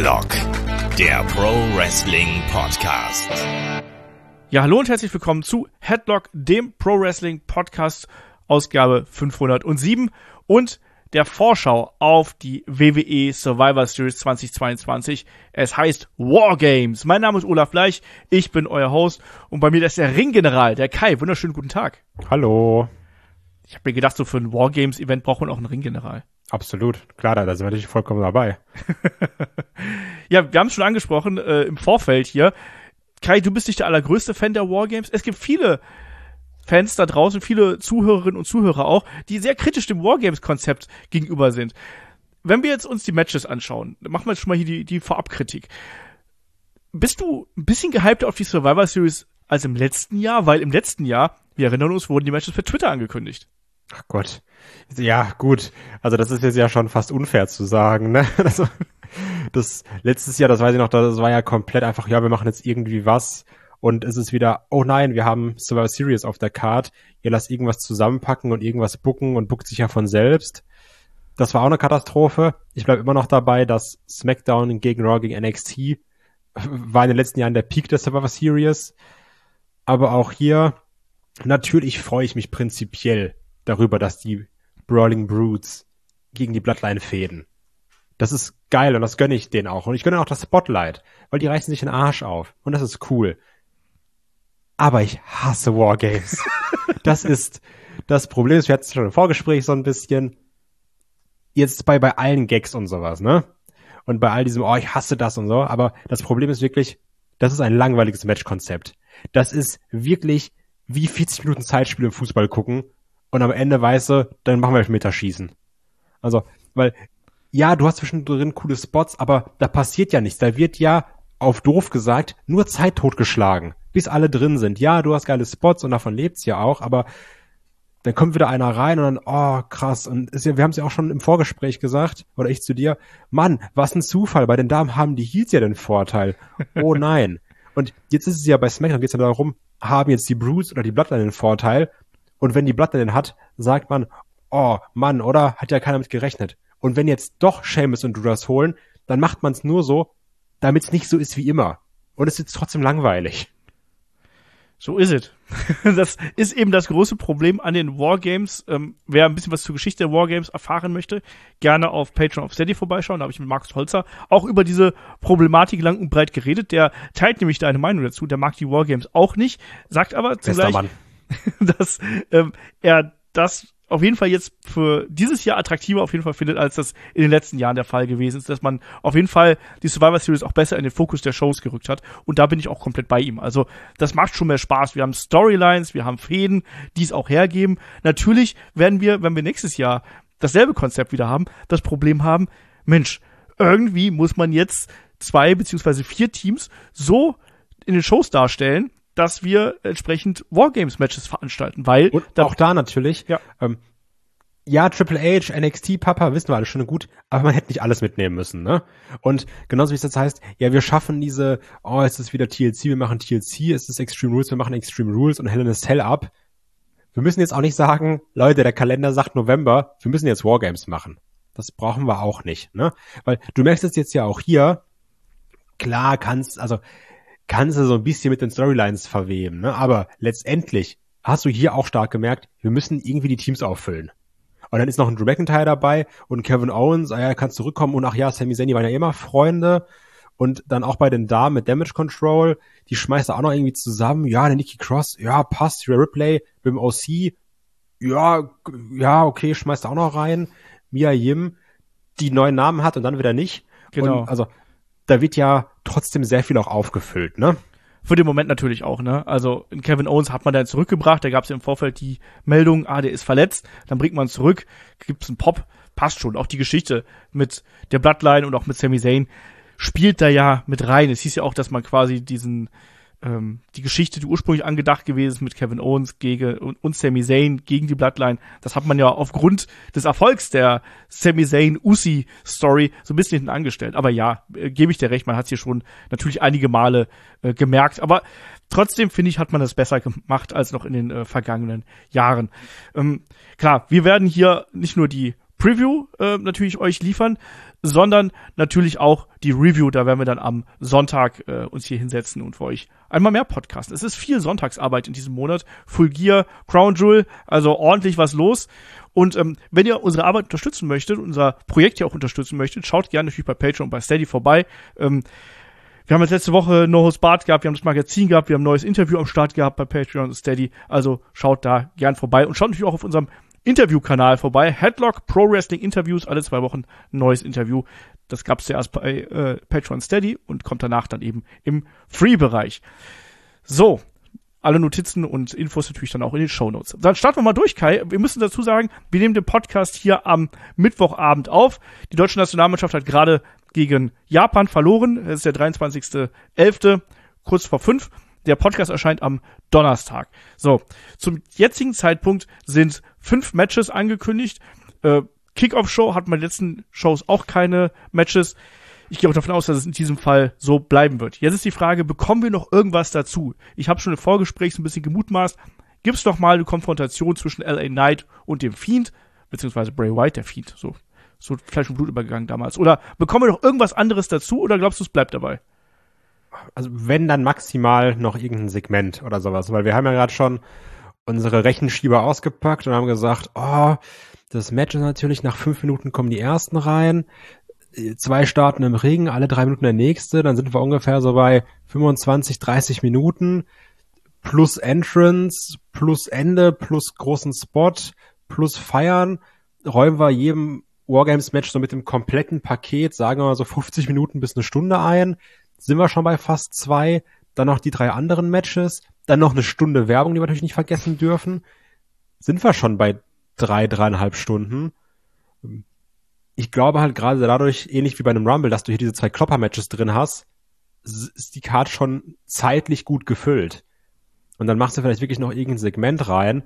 Headlock, der Pro Wrestling Podcast. Ja, hallo und herzlich willkommen zu Headlock, dem Pro Wrestling Podcast, Ausgabe 507 und der Vorschau auf die WWE Survivor Series 2022. Es heißt War Games. Mein Name ist Olaf Bleich, ich bin euer Host und bei mir ist der Ringgeneral, der Kai. Wunderschönen guten Tag. Hallo. Ich habe mir gedacht, so für ein War Games Event braucht man auch einen Ringgeneral. Absolut, klar, da sind wir natürlich vollkommen dabei. Ja, wir haben es schon angesprochen im Vorfeld hier. Kai, du bist nicht der allergrößte Fan der War Games. Es gibt viele Fans da draußen, viele Zuhörerinnen und Zuhörer auch, die sehr kritisch dem War Games Konzept gegenüber sind. Wenn wir jetzt uns die Matches anschauen, dann machen wir jetzt schon mal hier die Vorabkritik. Bist du ein bisschen gehypt auf die Survivor Series als im letzten Jahr? Weil im letzten Jahr, wir erinnern uns, wurden die Matches per Twitter angekündigt. Ach Gott. Ja, gut. Also das ist jetzt ja schon fast unfair zu sagen, ne? Also, das letztes Jahr, das weiß ich noch, das war ja komplett einfach, ja, wir machen jetzt irgendwie was und es ist wieder, oh nein, wir haben Survivor Series auf der Card, ihr lasst irgendwas zusammenpacken und irgendwas booken und bookt sich ja von selbst. Das war auch eine Katastrophe. Ich bleibe immer noch dabei, dass SmackDown gegen Raw, gegen NXT war in den letzten Jahren der Peak der Survivor Series. Aber auch hier, natürlich freue ich mich prinzipiell darüber, dass die Brawling Brutes gegen die Bloodline fäden. Das ist geil und das gönne ich denen auch. Und ich gönne auch das Spotlight, weil die reißen sich den Arsch auf. Und das ist cool. Aber ich hasse Wargames. Das ist das Problem. Wir hatten es schon im Vorgespräch so ein bisschen. Jetzt bei allen Gags und sowas, ne? Und bei all diesem, oh, ich hasse das und so. Aber das Problem ist wirklich, das ist ein langweiliges Matchkonzept. Das ist wirklich wie 40 Minuten Zeitspiel im Fußball gucken. Und am Ende weißt du, dann machen wir Elfmeterschießen. Also, weil, ja, du hast zwischendrin coole Spots, aber da passiert ja nichts. Da wird ja, auf doof gesagt, nur Zeit totgeschlagen, bis alle drin sind. Ja, du hast geile Spots und davon lebt's ja auch, aber dann kommt wieder einer rein und dann, oh, krass. Und wir haben es ja auch schon im Vorgespräch gesagt, oder ich zu dir, Mann, was ein Zufall, bei den Damen haben die Heels ja den Vorteil. Oh nein. Und jetzt ist es ja bei SmackDown, geht's ja darum, haben jetzt die Brutes oder die Bloodline den Vorteil? Und wenn die Bloodline den hat, sagt man, oh Mann, oder? Hat ja keiner mit gerechnet. Und wenn jetzt doch Sheamus und Drew das holen, dann macht man es nur so, damit es nicht so ist wie immer. Und es ist trotzdem langweilig. So ist es. Das ist eben das große Problem an den Wargames. Wer ein bisschen was zur Geschichte der Wargames erfahren möchte, gerne auf Patreon of Steady vorbeischauen. Da habe ich mit Markus Holzer auch über diese Problematik lang und breit geredet. Der teilt nämlich deine Meinung dazu. Der mag die Wargames auch nicht, sagt aber zugleich, dass er das auf jeden Fall jetzt für dieses Jahr attraktiver auf jeden Fall findet, als das in den letzten Jahren der Fall gewesen ist, dass man auf jeden Fall die Survivor Series auch besser in den Fokus der Shows gerückt hat. Und da bin ich auch komplett bei ihm. Also das macht schon mehr Spaß. Wir haben Storylines, wir haben Fäden, die es auch hergeben. Natürlich werden wir, wenn wir nächstes Jahr dasselbe Konzept wieder haben, das Problem haben, Mensch, irgendwie muss man jetzt 2 beziehungsweise 4 Teams so in den Shows darstellen, dass wir entsprechend Wargames-Matches veranstalten, weil... Und auch da natürlich, ja, Triple H, NXT, Papa, wissen wir alle schon gut, aber man hätte nicht alles mitnehmen müssen, ne? Und genauso wie es jetzt heißt, ja, wir schaffen diese, oh, es ist wieder TLC, wir machen TLC, es ist Extreme Rules, wir machen Extreme Rules und Hell in a Cell ab. Wir müssen jetzt auch nicht sagen, Leute, der Kalender sagt November, wir müssen jetzt Wargames machen. Das brauchen wir auch nicht, ne? Weil du merkst es jetzt ja auch hier, klar kannst du so ein bisschen mit den Storylines verweben, ne? Aber letztendlich hast du hier auch stark gemerkt, wir müssen irgendwie die Teams auffüllen. Und dann ist noch ein Drew McIntyre dabei und Kevin Owens, er kann zurückkommen und ach ja, Sami Zayn, die waren ja immer Freunde. Und dann auch bei den Damen mit Damage Control, die schmeißt er auch noch irgendwie zusammen. Ja, der Nikki Cross, ja, passt. Rhea Ripley mit dem OC, ja, okay, schmeißt er auch noch rein. Mia Yim, die neuen Namen hat und dann wieder nicht. Genau. Und also da wird ja trotzdem sehr viel auch aufgefüllt, ne? Für den Moment natürlich auch, ne? Also in Kevin Owens hat man dann zurückgebracht, da gab es ja im Vorfeld die Meldung, der ist verletzt, dann bringt man zurück, gibt's einen Pop, passt schon. Auch die Geschichte mit der Bloodline und auch mit Sami Zayn spielt da ja mit rein. Es hieß ja auch, dass man quasi die Geschichte, die ursprünglich angedacht gewesen ist mit Kevin Owens und Sami Zayn gegen die Bloodline, das hat man ja aufgrund des Erfolgs der Sami Zayn-Usi-Story so ein bisschen hinten angestellt. Aber ja, gebe ich dir recht, man hat es hier schon natürlich einige Male gemerkt. Aber trotzdem, finde ich, hat man das besser gemacht als noch in den vergangenen Jahren. Klar, wir werden hier nicht nur die Preview natürlich euch liefern, sondern natürlich auch die Review. Da werden wir dann am Sonntag uns hier hinsetzen und für euch einmal mehr podcasten. Es ist viel Sonntagsarbeit in diesem Monat. Full Gear, Crown Jewel, also ordentlich was los. Und wenn ihr unsere Arbeit unterstützen möchtet, unser Projekt hier auch unterstützen möchtet, schaut gerne natürlich bei Patreon und bei Steady vorbei. Wir haben jetzt letzte Woche No Host Barred gehabt, wir haben das Magazin gehabt, wir haben ein neues Interview am Start gehabt bei Patreon und Steady. Also schaut da gern vorbei und schaut natürlich auch auf unserem Interviewkanal vorbei. Headlock Pro Wrestling Interviews, alle 2 Wochen ein neues Interview. Das gab es zuerst bei Patreon Steady und kommt danach dann eben im Free-Bereich. So, alle Notizen und Infos natürlich dann auch in den Shownotes. Dann starten wir mal durch, Kai. Wir müssen dazu sagen, wir nehmen den Podcast hier am Mittwochabend auf. Die deutsche Nationalmannschaft hat gerade gegen Japan verloren. Es ist der 23.11., kurz vor 5. Der Podcast erscheint am Donnerstag. So, zum jetzigen Zeitpunkt sind 5 Matches angekündigt. Kickoff-Show hatten bei den letzten Shows auch keine Matches. Ich gehe auch davon aus, dass es in diesem Fall so bleiben wird. Jetzt ist die Frage, bekommen wir noch irgendwas dazu? Ich habe schon im Vorgespräch so ein bisschen gemutmaßt. Gibt es noch mal eine Konfrontation zwischen LA Knight und dem Fiend, beziehungsweise Bray Wyatt, der Fiend, so Fleisch und Blut übergegangen damals. Oder bekommen wir noch irgendwas anderes dazu oder glaubst du, es bleibt dabei? Also wenn, dann maximal noch irgendein Segment oder sowas. Weil wir haben ja gerade schon unsere Rechenschieber ausgepackt und haben gesagt, das Match ist natürlich, nach 5 Minuten kommen die ersten rein, 2 starten im Ring, alle 3 Minuten der nächste, dann sind wir ungefähr so bei 25, 30 Minuten, plus Entrance, plus Ende, plus großen Spot, plus Feiern, räumen wir jedem Wargames-Match so mit dem kompletten Paket, sagen wir mal so 50 Minuten bis 1 Stunde ein, sind wir schon bei fast 2, dann noch die 3 anderen Matches, dann noch 1 Stunde Werbung, die wir natürlich nicht vergessen dürfen, sind wir schon bei 3,5 Stunden. Ich glaube halt gerade dadurch, ähnlich wie bei einem Rumble, dass du hier diese 2 Klopper-Matches drin hast, ist die Card schon zeitlich gut gefüllt. Und dann machst du vielleicht wirklich noch irgendein Segment rein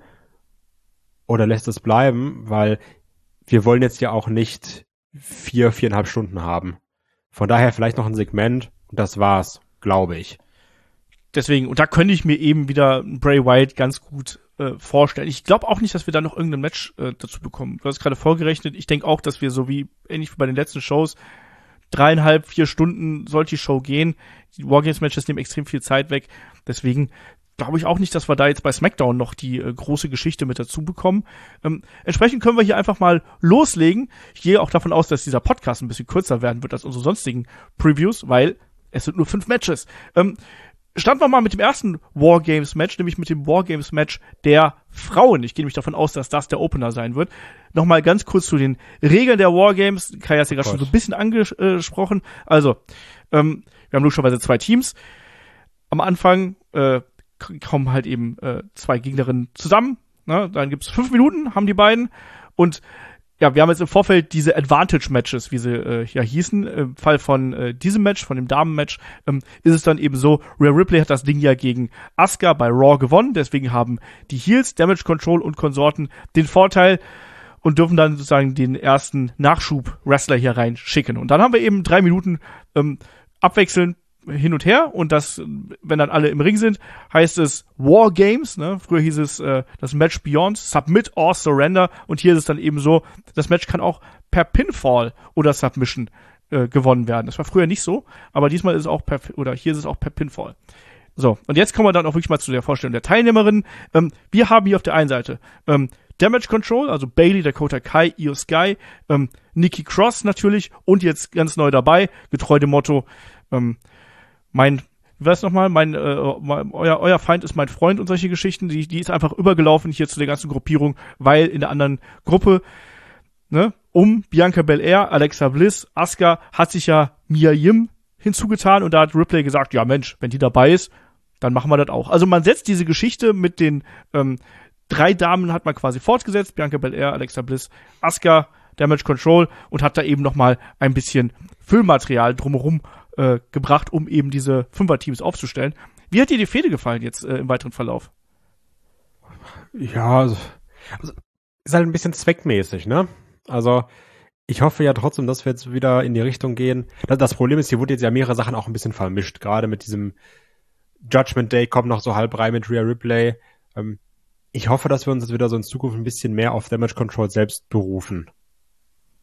oder lässt es bleiben, weil wir wollen jetzt ja auch nicht 4,5 Stunden haben. Von daher vielleicht noch ein Segment und das war's, glaube ich. Deswegen, und da könnte ich mir eben wieder Bray Wyatt ganz gut vorstellen. Ich glaube auch nicht, dass wir da noch irgendein Match dazu bekommen. Du hast gerade vorgerechnet. Ich denke auch, dass wir so wie ähnlich wie bei den letzten Shows 3,5, 4 Stunden sollte die Show gehen. Die Wargames-Matches nehmen extrem viel Zeit weg. Deswegen glaube ich auch nicht, dass wir da jetzt bei SmackDown noch die große Geschichte mit dazu bekommen. Entsprechend können wir hier einfach mal loslegen. Ich gehe auch davon aus, dass dieser Podcast ein bisschen kürzer werden wird als unsere sonstigen Previews, weil es sind nur 5 Matches. Starten wir mal mit dem ersten Wargames-Match, nämlich mit dem Wargames-Match der Frauen. Ich gehe nämlich davon aus, dass das der Opener sein wird. Nochmal ganz kurz zu den Regeln der Wargames. Kai hat ja gerade schon so ein bisschen angesprochen. Also, wir haben logischerweise 2 Teams. Am Anfang kommen halt eben 2 Gegnerinnen zusammen. Ne? Dann gibt's 5 Minuten, haben die beiden. Und ja, wir haben jetzt im Vorfeld diese Advantage-Matches, wie sie hießen. Im Fall von diesem Match, von dem Damen-Match, ist es dann eben so, Rhea Ripley hat das Ding ja gegen Asuka bei Raw gewonnen. Deswegen haben die Heels, Damage Control und Konsorten den Vorteil und dürfen dann sozusagen den ersten Nachschub-Wrestler hier reinschicken. Und dann haben wir eben 3 Minuten abwechselnd hin und her und das, wenn dann alle im Ring sind, heißt es War Games, ne? Früher hieß es das Match Beyond, Submit or Surrender und hier ist es dann eben so, das Match kann auch per Pinfall oder Submission gewonnen werden. Das war früher nicht so, aber diesmal ist es auch hier ist es auch per Pinfall. So, und jetzt kommen wir dann auch wirklich mal zu der Vorstellung der Teilnehmerinnen. Wir haben hier auf der einen Seite Damage Control, also Bayley, Dakota Kai, Io Sky, Nikki Cross natürlich und jetzt ganz neu dabei, getreu dem Motto, euer Feind ist mein Freund und solche Geschichten, die ist einfach übergelaufen hier zu der ganzen Gruppierung, weil in der anderen Gruppe, ne, um Bianca Belair, Alexa Bliss, Asuka, hat sich ja Mia Yim hinzugetan und da hat Ripley gesagt, ja Mensch, wenn die dabei ist, dann machen wir das auch. Also man setzt diese Geschichte mit den 3 Damen hat man quasi fortgesetzt, Bianca Belair, Alexa Bliss, Asuka, Damage Control und hat da eben nochmal ein bisschen Füllmaterial drumherum gebracht, um eben diese 5er-Teams aufzustellen. Wie hat dir die Fehde gefallen jetzt im weiteren Verlauf? Ja, also ist halt ein bisschen zweckmäßig, ne? Also ich hoffe ja trotzdem, dass wir jetzt wieder in die Richtung gehen. Das Problem ist, hier wurde jetzt ja mehrere Sachen auch ein bisschen vermischt. Gerade mit diesem Judgment Day kommt noch so halb rein mit Rhea Ripley. Ich hoffe, dass wir uns jetzt wieder so in Zukunft ein bisschen mehr auf Damage Control selbst berufen.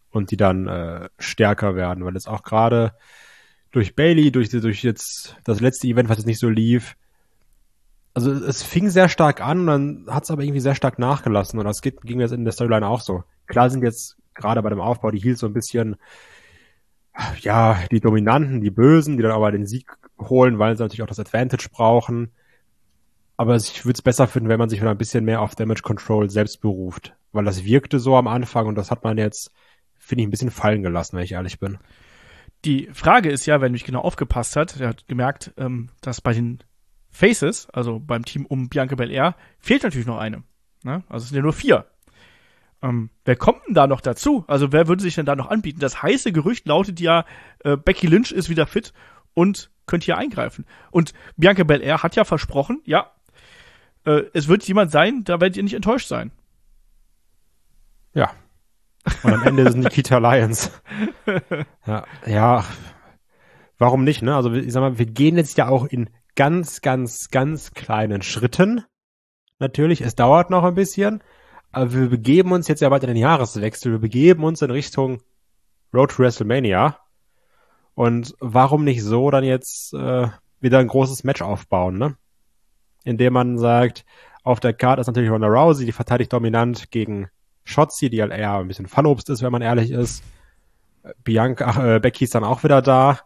und die dann stärker werden, weil jetzt auch gerade durch Bayley, durch jetzt das letzte Event, was jetzt nicht so lief, also es fing sehr stark an und dann hat es aber irgendwie sehr stark nachgelassen und das ging jetzt in der Storyline auch so. Klar sind jetzt gerade bei dem Aufbau die Heels so ein bisschen, ja, die Dominanten, die Bösen, die dann aber den Sieg holen, weil sie natürlich auch das Advantage brauchen. Aber ich würde es besser finden, wenn man sich wieder ein bisschen mehr auf Damage Control selbst beruft. Weil das wirkte so am Anfang und das hat man jetzt, finde ich, ein bisschen fallen gelassen, wenn ich ehrlich bin. Die Frage ist ja, wenn mich genau aufgepasst hat, der hat gemerkt, dass bei den Faces, also beim Team um Bianca Belair, fehlt natürlich noch eine. Ne? Also es sind ja nur 4. Wer kommt denn da noch dazu? Also wer würde sich denn da noch anbieten? Das heiße Gerücht lautet ja, Becky Lynch ist wieder fit und könnte hier eingreifen. Und Bianca Belair hat ja versprochen, ja, es wird jemand sein, da werdet ihr nicht enttäuscht sein. Ja. Und am Ende ist es Nikita Lyons. Ja, warum nicht, ne? Also ich sag mal, wir gehen jetzt ja auch in ganz, ganz, ganz kleinen Schritten. Natürlich, es dauert noch ein bisschen, aber wir begeben uns jetzt ja bald in den Jahreswechsel. Wir begeben uns in Richtung Road to WrestleMania. Und warum nicht so dann jetzt wieder ein großes Match aufbauen, ne? Indem man sagt, auf der Card ist natürlich Ronda Rousey, die verteidigt dominant gegen Shotzi, die halt eher ein bisschen Fallobst ist, wenn man ehrlich ist. Becky ist dann auch wieder da.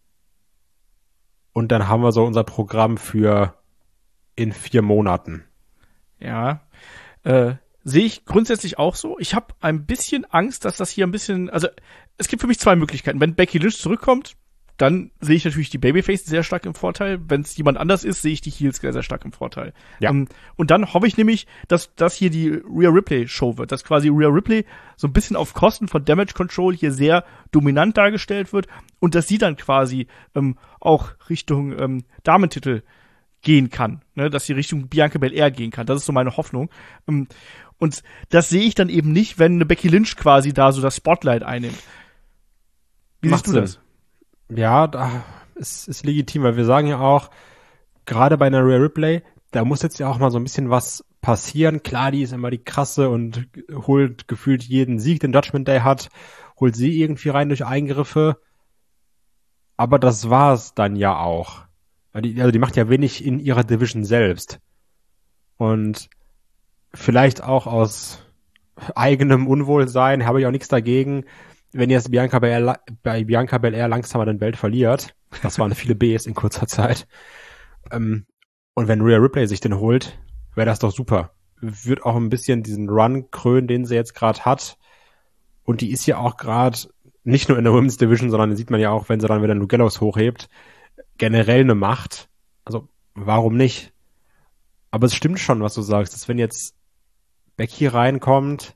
Und dann haben wir so unser Programm für in 4 Monaten. Ja, sehe ich grundsätzlich auch so. Ich habe ein bisschen Angst, dass das hier ein bisschen, also es gibt für mich 2 Möglichkeiten. Wenn Becky Lynch zurückkommt, dann sehe ich natürlich die Babyface sehr stark im Vorteil. Wenn es jemand anders ist, sehe ich die Heels sehr, sehr stark im Vorteil. Ja. Und dann hoffe ich nämlich, dass das hier die Rhea Ripley Show wird, dass quasi Rhea Ripley so ein bisschen auf Kosten von Damage Control hier sehr dominant dargestellt wird und dass sie dann quasi auch Richtung Damentitel gehen kann, ne, dass sie Richtung Bianca Belair gehen kann. Das ist so meine Hoffnung. Und das sehe ich dann eben nicht, wenn eine Becky Lynch quasi da so das Spotlight einnimmt. Wie siehst du das? Ja, da ist legitim, weil wir sagen ja auch, gerade bei einer Rhea Ripley, da muss jetzt ja auch mal so ein bisschen was passieren. Klar, die ist immer die krasse und holt gefühlt jeden Sieg, den Judgment Day hat, holt sie irgendwie rein durch Eingriffe. Aber das war's dann ja auch. Also die macht ja wenig in ihrer Division selbst. Und vielleicht auch aus eigenem Unwohlsein habe ich auch nichts dagegen, wenn jetzt bei Bianca Belair langsam den Belt verliert. Das waren viele Bs in kurzer Zeit. Und wenn Rhea Ripley sich den holt, wäre das doch super. Wird auch ein bisschen diesen Run krönen, den sie jetzt gerade hat. Und die ist ja auch gerade nicht nur in der Women's Division, sondern sieht man ja auch, wenn sie dann wieder Luke Gallows hochhebt, generell eine Macht. Also, warum nicht? Aber es stimmt schon, was du sagst, dass wenn jetzt Becky reinkommt,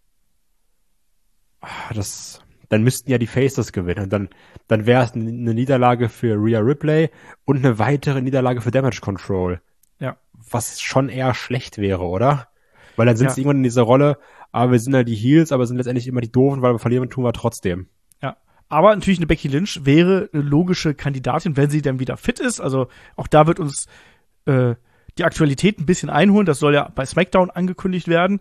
dann müssten ja die Faces gewinnen. Und dann wäre es eine Niederlage für Rhea Ripley und eine weitere Niederlage für Damage Control. Ja. Was schon eher schlecht wäre, oder? Weil dann sind sie irgendwann in dieser Rolle, aber wir sind halt die Heels, aber sind letztendlich immer die Doofen, weil wir verlieren, tun wir trotzdem. Ja. Aber natürlich eine Becky Lynch wäre eine logische Kandidatin, wenn sie dann wieder fit ist. Also auch da wird uns die Aktualität ein bisschen einholen. Das soll ja bei SmackDown angekündigt werden.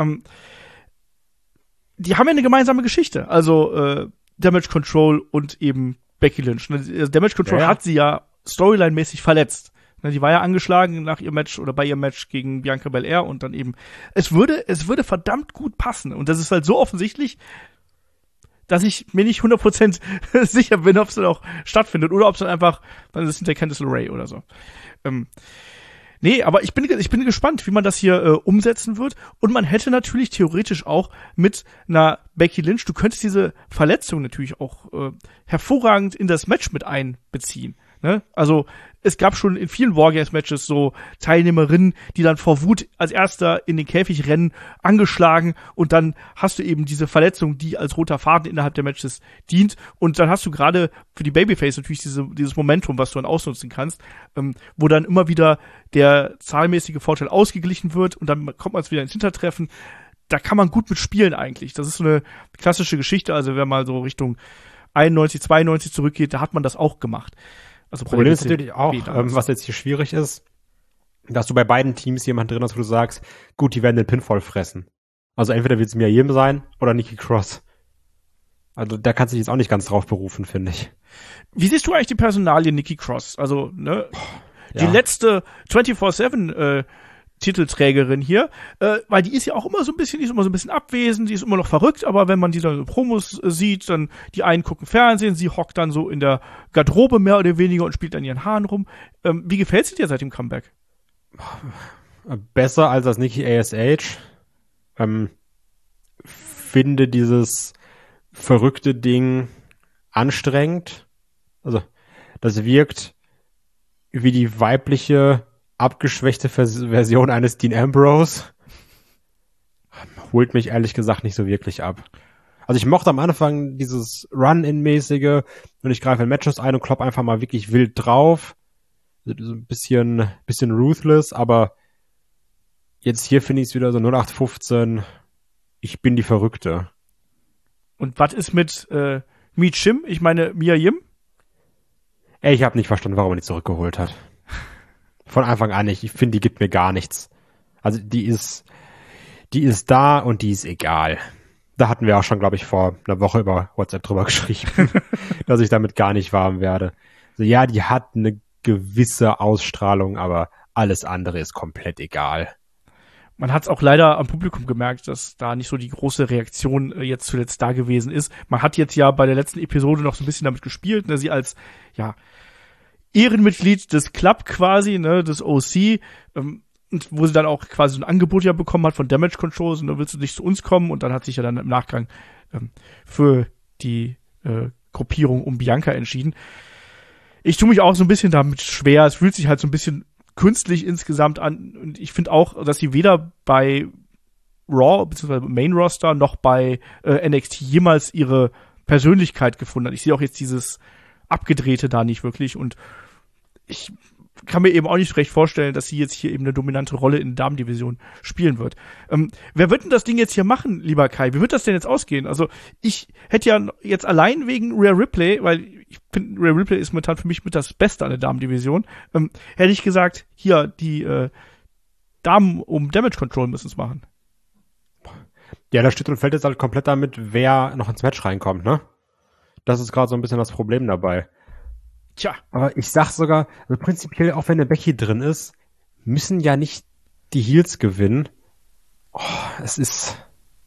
Die haben ja eine gemeinsame Geschichte. Also Damage Control und eben Becky Lynch. Damage Control hat sie ja storyline-mäßig verletzt. Die war ja angeschlagen nach ihrem Match oder bei ihrem Match gegen Bianca Belair und dann eben es würde verdammt gut passen. Und das ist halt so offensichtlich, dass ich mir nicht 100% sicher bin, ob es dann auch stattfindet oder ob es dann einfach, dann ist es hinter Candice LeRae oder so. Nee, aber ich bin gespannt, wie man das hier umsetzen wird. Und man hätte natürlich theoretisch auch mit einer Becky Lynch, du könntest diese Verletzung natürlich auch hervorragend in das Match mit einbeziehen. Ne? Also es gab schon in vielen Wargames-Matches so Teilnehmerinnen, die dann vor Wut als Erster in den Käfig rennen, angeschlagen und dann hast du eben diese Verletzung, die als roter Faden innerhalb der Matches dient und dann hast du gerade für die Babyface natürlich dieses Momentum, was du dann ausnutzen kannst, wo dann immer wieder der zahlmäßige Vorteil ausgeglichen wird und dann kommt man wieder ins Hintertreffen. Da kann man gut mit spielen eigentlich. Das ist so eine klassische Geschichte, also wenn man so Richtung 91, 92 zurückgeht, da hat man das auch gemacht. Also Problem ist natürlich auch, was jetzt hier schwierig ist, dass du bei beiden Teams jemanden drin hast, wo du sagst, gut, die werden den Pinfall fressen. Also entweder wird es Mia Yim sein oder Nikki Cross. Also da kannst du dich jetzt auch nicht ganz drauf berufen, finde ich. Wie siehst du eigentlich die Personalie Nikki Cross? Also, ne, die Ja. letzte 24/7 Titelträgerin hier, weil die ist ja auch immer so ein bisschen abwesend, die ist immer noch verrückt, aber wenn man die dann in Promos sieht, dann die einen gucken Fernsehen, sie hockt dann so in der Garderobe mehr oder weniger und spielt an ihren Haaren rum. Wie gefällt's dir seit dem Comeback? Besser als das Nikki ASH. Finde dieses verrückte Ding anstrengend. Also, das wirkt wie die weibliche, abgeschwächte Version eines Dean Ambrose. Holt mich ehrlich gesagt nicht so wirklich ab. Also ich mochte am Anfang dieses Run-In-mäßige und ich greife in Matches ein und klopp einfach mal wirklich wild drauf. So ein bisschen ruthless, aber jetzt hier finde ich es wieder so 0815. Ich bin die Verrückte. Und was ist mit Mi Chim? Ich meine Mia Yim? Ey, ich habe nicht verstanden, warum er die zurückgeholt hat. Von Anfang an nicht. Ich finde, die gibt mir gar nichts. Also die ist da und die ist egal. Da hatten wir auch schon, glaube ich, vor einer Woche über WhatsApp drüber geschrieben, dass ich damit gar nicht warm werde. Also, ja, die hat eine gewisse Ausstrahlung, aber alles andere ist komplett egal. Man hat es auch leider am Publikum gemerkt, dass da nicht so die große Reaktion jetzt zuletzt da gewesen ist. Man hat jetzt ja bei der letzten Episode noch so ein bisschen damit gespielt, ne, sie als Ehrenmitglied des Club quasi, ne, des OC, und wo sie dann auch quasi so ein Angebot ja bekommen hat von Damage Control, und dann willst du nicht zu uns kommen, und dann hat sich ja dann im Nachgang für die Gruppierung um Bianca entschieden. Ich tue mich auch so ein bisschen damit schwer, es fühlt sich halt so ein bisschen künstlich insgesamt an, und ich finde auch, dass sie weder bei Raw bzw. Main Roster noch bei NXT jemals ihre Persönlichkeit gefunden hat. Ich sehe auch jetzt dieses Abgedrehte da nicht wirklich, und ich kann mir eben auch nicht recht vorstellen, dass sie jetzt hier eben eine dominante Rolle in der Damendivision spielen wird. Wer wird denn das Ding jetzt hier machen, lieber Kai? Wie wird das denn jetzt ausgehen? Also ich hätte ja jetzt allein wegen Rhea Ripley, weil ich finde, Rhea Ripley ist momentan für mich mit das Beste an der Damendivision, hätte ich gesagt, hier, die Damen um Damage Control müssen es machen. Ja, da steht und fällt jetzt halt komplett damit, wer noch ins Match reinkommt, ne? Das ist gerade so ein bisschen das Problem dabei. Tja. Aber ich sag sogar, also prinzipiell, auch wenn eine Becky drin ist, müssen ja nicht die Heels gewinnen. Oh, es ist...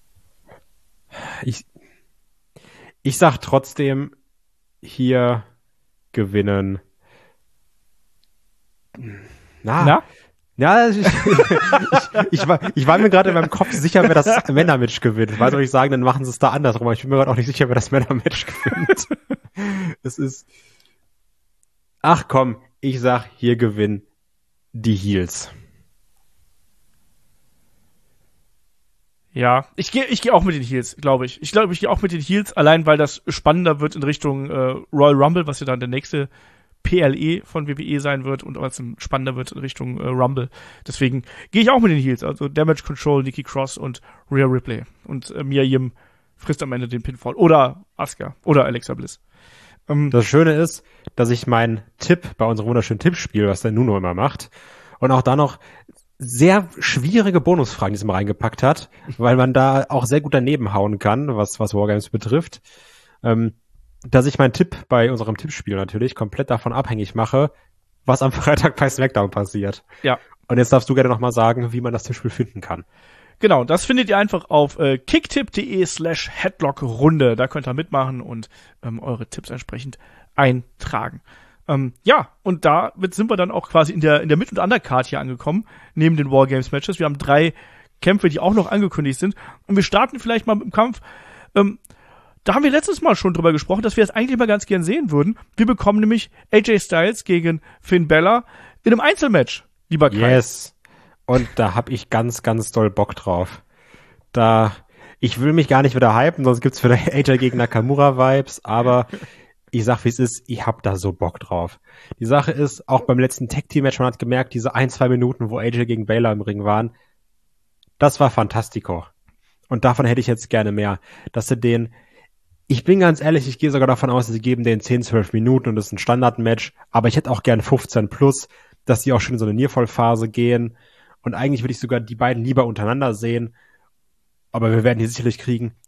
Ich sag trotzdem, hier gewinnen... Na? Ja, ich war mir gerade in meinem Kopf sicher, wer das Männermatch gewinnt. Ich weiß, soll ich sagen, dann machen sie es da andersrum. Aber ich bin mir gerade auch nicht sicher, wer das Männermatch gewinnt. Es ist... Ach komm, ich sag, hier gewinnen die Heels. Ja, ich geh auch mit den Heels, glaube ich. Ich glaube, ich gehe auch mit den Heels, allein weil das spannender wird in Richtung Royal Rumble, was ja dann der nächste PLE von WWE sein wird, und was spannender wird in Richtung Rumble. Deswegen gehe ich auch mit den Heels, also Damage Control, Nikki Cross und Rhea Ripley. Und Mia Yim frisst am Ende den Pinfall. Oder Asuka. Oder Alexa Bliss. Das Schöne ist, dass ich meinen Tipp bei unserem wunderschönen Tippspiel, was der Nuno immer macht, und auch da noch sehr schwierige Bonusfragen diesmal reingepackt hat, weil man da auch sehr gut daneben hauen kann, was Wargames betrifft, dass ich meinen Tipp bei unserem Tippspiel natürlich komplett davon abhängig mache, was am Freitag bei SmackDown passiert. Ja. Und jetzt darfst du gerne nochmal sagen, wie man das Tippspiel finden kann. Genau, das findet ihr einfach auf kicktip.de/Headlock-Runde. Da könnt ihr mitmachen und eure Tipps entsprechend eintragen. Ja, und da sind wir dann auch quasi in der Mid- und Undercard hier angekommen, neben den Wargames-Matches. Wir haben 3 Kämpfe, die auch noch angekündigt sind. Und wir starten vielleicht mal mit dem Kampf. Da haben wir letztes Mal schon drüber gesprochen, dass wir das eigentlich mal ganz gern sehen würden. Wir bekommen nämlich AJ Styles gegen Finn Balor in einem Einzelmatch, lieber Kai. Yes. Und da hab ich ganz, ganz doll Bock drauf. Ich will mich gar nicht wieder hypen, sonst gibt's wieder AJ gegen Nakamura-Vibes, aber ich sag, wie es ist, ich hab da so Bock drauf. Die Sache ist, auch beim letzten Tag-Team-Match, man hat gemerkt, diese 1-2 Minuten, wo AJ gegen Balor im Ring waren, das war fantastico. Und davon hätte ich jetzt gerne mehr. Dass sie ich bin ganz ehrlich, ich gehe sogar davon aus, sie geben den 10-12 Minuten und das ist ein Standard-Match, aber ich hätte auch gern 15 plus, dass die auch schon in so eine Nearfall-Phase gehen. Und eigentlich würde ich sogar die beiden lieber untereinander sehen. Aber wir werden die sicherlich kriegen.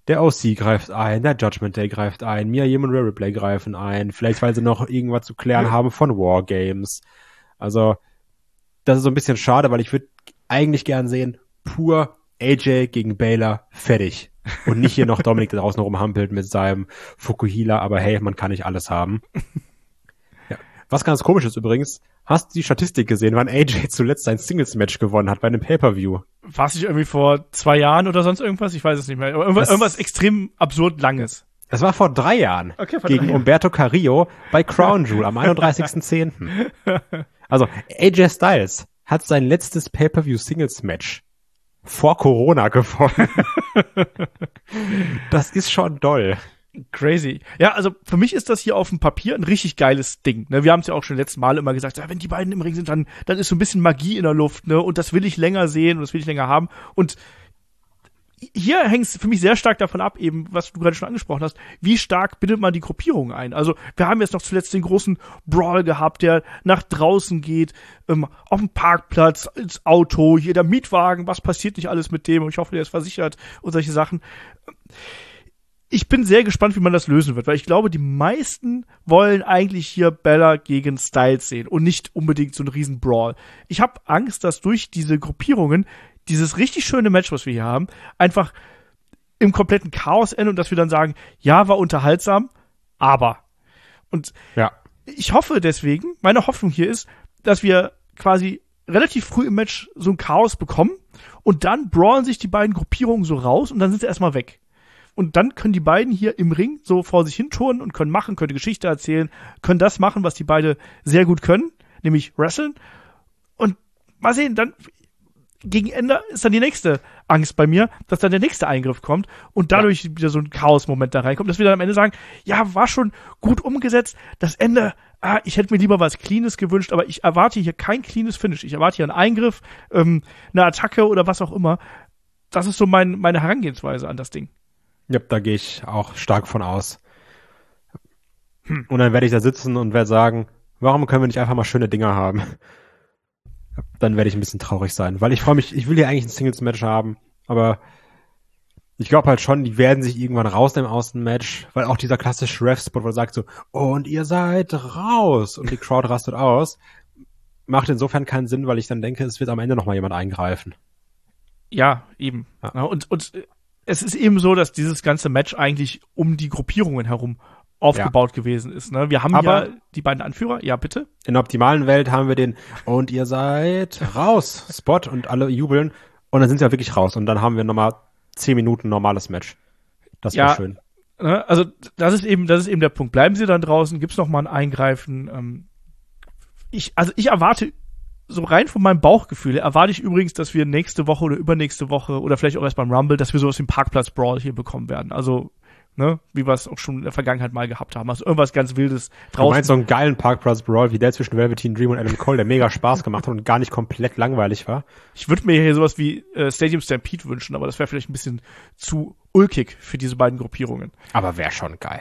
Der OC greift ein, der Judgment Day greift ein, Mia Yim und Rhea Ripley greifen ein, vielleicht weil sie noch irgendwas zu klären haben von Wargames. Also, das ist so ein bisschen schade, weil ich würde eigentlich gern sehen, pur AJ gegen Baylor, fertig. Und nicht hier noch Dominik da draußen rumhampelt mit seinem Fukuhila, aber hey, man kann nicht alles haben. Ja. Was ganz komisch ist übrigens, hast du die Statistik gesehen, wann AJ zuletzt ein Singles-Match gewonnen hat bei einem Pay-Per-View? War es nicht irgendwie vor 2 Jahren oder sonst irgendwas? Ich weiß es nicht mehr. Irgendwas extrem absurd Langes. Das war vor 3 Jahren. Okay, vor gegen 3 Jahren. Umberto Carrillo bei Crown Jewel am 31.10. Also AJ Styles hat sein letztes Pay-Per-View-Singles-Match vor Corona gewonnen. Das ist schon doll. Crazy. Ja, also für mich ist das hier auf dem Papier ein richtig geiles Ding. Ne? Wir haben es ja auch schon letzten Mal immer gesagt, ja, wenn die beiden im Ring sind, dann ist so ein bisschen Magie in der Luft, ne? Und das will ich länger sehen und das will ich länger haben. Und hier hängt es für mich sehr stark davon ab, eben, was du gerade schon angesprochen hast, wie stark bindet man die Gruppierung ein. Also wir haben jetzt noch zuletzt den großen Brawl gehabt, der nach draußen geht, auf dem Parkplatz, ins Auto, hier der Mietwagen, was passiert nicht alles mit dem? Und ich hoffe, der ist versichert und solche Sachen. Ich bin sehr gespannt, wie man das lösen wird, weil ich glaube, die meisten wollen eigentlich hier Bella gegen Styles sehen und nicht unbedingt so einen riesen Brawl. Ich habe Angst, dass durch diese Gruppierungen dieses richtig schöne Match, was wir hier haben, einfach im kompletten Chaos endet und dass wir dann sagen, ja, war unterhaltsam, aber. Und ja, ich hoffe deswegen, meine Hoffnung hier ist, dass wir quasi relativ früh im Match so ein Chaos bekommen und dann brawlen sich die beiden Gruppierungen so raus und dann sind sie erstmal weg. Und dann können die beiden hier im Ring so vor sich hin turnen und können die Geschichte erzählen, können das machen, was die beide sehr gut können, nämlich wrestlen. Und mal sehen, dann gegen Ende ist dann die nächste Angst bei mir, dass dann der nächste Eingriff kommt und dadurch wieder so ein Chaos-Moment da reinkommt, dass wir dann am Eine sagen, ja, war schon gut umgesetzt, das Ende, ich hätte mir lieber was Cleanes gewünscht, aber ich erwarte hier kein cleanes Finish, ich erwarte hier einen Eingriff, eine Attacke oder was auch immer. Das ist so meine Herangehensweise an das Ding. Ja, da gehe ich auch stark von aus. Und dann werde ich da sitzen und werde sagen, warum können wir nicht einfach mal schöne Dinger haben? Dann werde ich ein bisschen traurig sein, weil ich freue mich, ich will ja eigentlich ein Singles-Match haben, aber ich glaube halt schon, die werden sich irgendwann rausnehmen aus dem Match, weil auch dieser klassische Ref-Spot, wo er sagt so, und ihr seid raus und die Crowd rastet aus, macht insofern keinen Sinn, weil ich dann denke, es wird am Ende nochmal jemand eingreifen. Ja, eben. Ja. Und es ist eben so, dass dieses ganze Match eigentlich um die Gruppierungen herum aufgebaut gewesen ist. Ne? Wir haben ja die beiden Anführer. Ja, bitte? In der optimalen Welt haben wir den und ihr seid raus Spot und alle jubeln und dann sind sie ja wirklich raus und dann haben wir nochmal 10 Minuten normales Match. Das wäre schön. Ne? Also das ist eben der Punkt. Bleiben sie dann draußen, gibt's noch mal ein Eingreifen. Ich erwarte so rein von meinem Bauchgefühl erwarte ich übrigens, dass wir nächste Woche oder übernächste Woche oder vielleicht auch erst beim Rumble, dass wir sowas wie einen Parkplatz-Brawl hier bekommen werden. Also, ne, wie wir es auch schon in der Vergangenheit mal gehabt haben. Also irgendwas ganz Wildes draußen. Du meinst so einen geilen Parkplatz-Brawl wie der zwischen Velveteen Dream und Adam Cole, der mega Spaß gemacht hat und gar nicht komplett langweilig war? Ich würde mir hier sowas wie Stadium Stampede wünschen, aber das wäre vielleicht ein bisschen zu ulkig für diese beiden Gruppierungen. Aber wäre schon geil.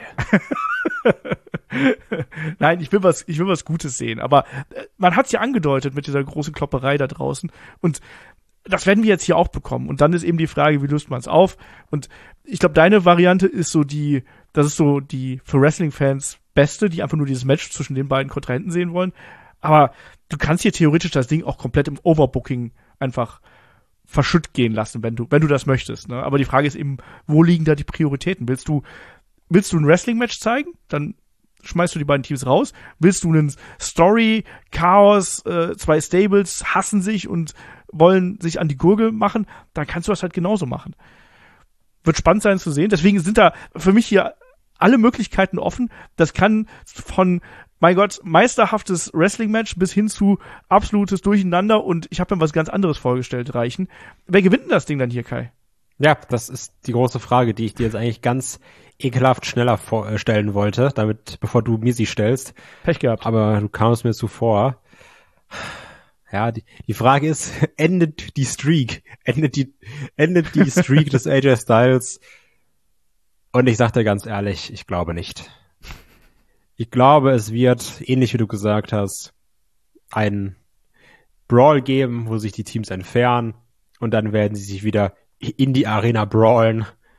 Nein, ich will was Gutes sehen, aber man hat's ja angedeutet mit dieser großen Klopperei da draußen und das werden wir jetzt hier auch bekommen und dann ist eben die Frage, wie löst man es auf und ich glaube, deine Variante ist das ist so die für Wrestling-Fans beste, die einfach nur dieses Match zwischen den beiden Kontrahenten sehen wollen, aber du kannst hier theoretisch das Ding auch komplett im Overbooking einfach verschütt gehen lassen, wenn du das möchtest, ne? Aber die Frage ist eben, wo liegen da die Prioritäten? Willst du ein Wrestling-Match zeigen? Dann schmeißt du die beiden Teams raus. Willst du einen Story, Chaos, 2 Stables hassen sich und wollen sich an die Gurgel machen? Dann kannst du das halt genauso machen. Wird spannend sein zu sehen. Deswegen sind da für mich hier alle Möglichkeiten offen. Das kann von, mein Gott, meisterhaftes Wrestling-Match bis hin zu absolutes Durcheinander und ich habe mir was ganz anderes vorgestellt reichen. Wer gewinnt denn das Ding dann hier, Kai? Ja, das ist die große Frage, die ich dir jetzt eigentlich ganz ekelhaft schneller stellen wollte, bevor du mir sie stellst. Pech gehabt. Aber du kamst mir zuvor. Ja, die Frage ist, endet die Streak? Endet die Streak des AJ Styles? Und ich sag dir ganz ehrlich, ich glaube nicht. Ich glaube, es wird, ähnlich wie du gesagt hast, einen Brawl geben, wo sich die Teams entfernen und dann werden sie sich wieder in die Arena brawlen.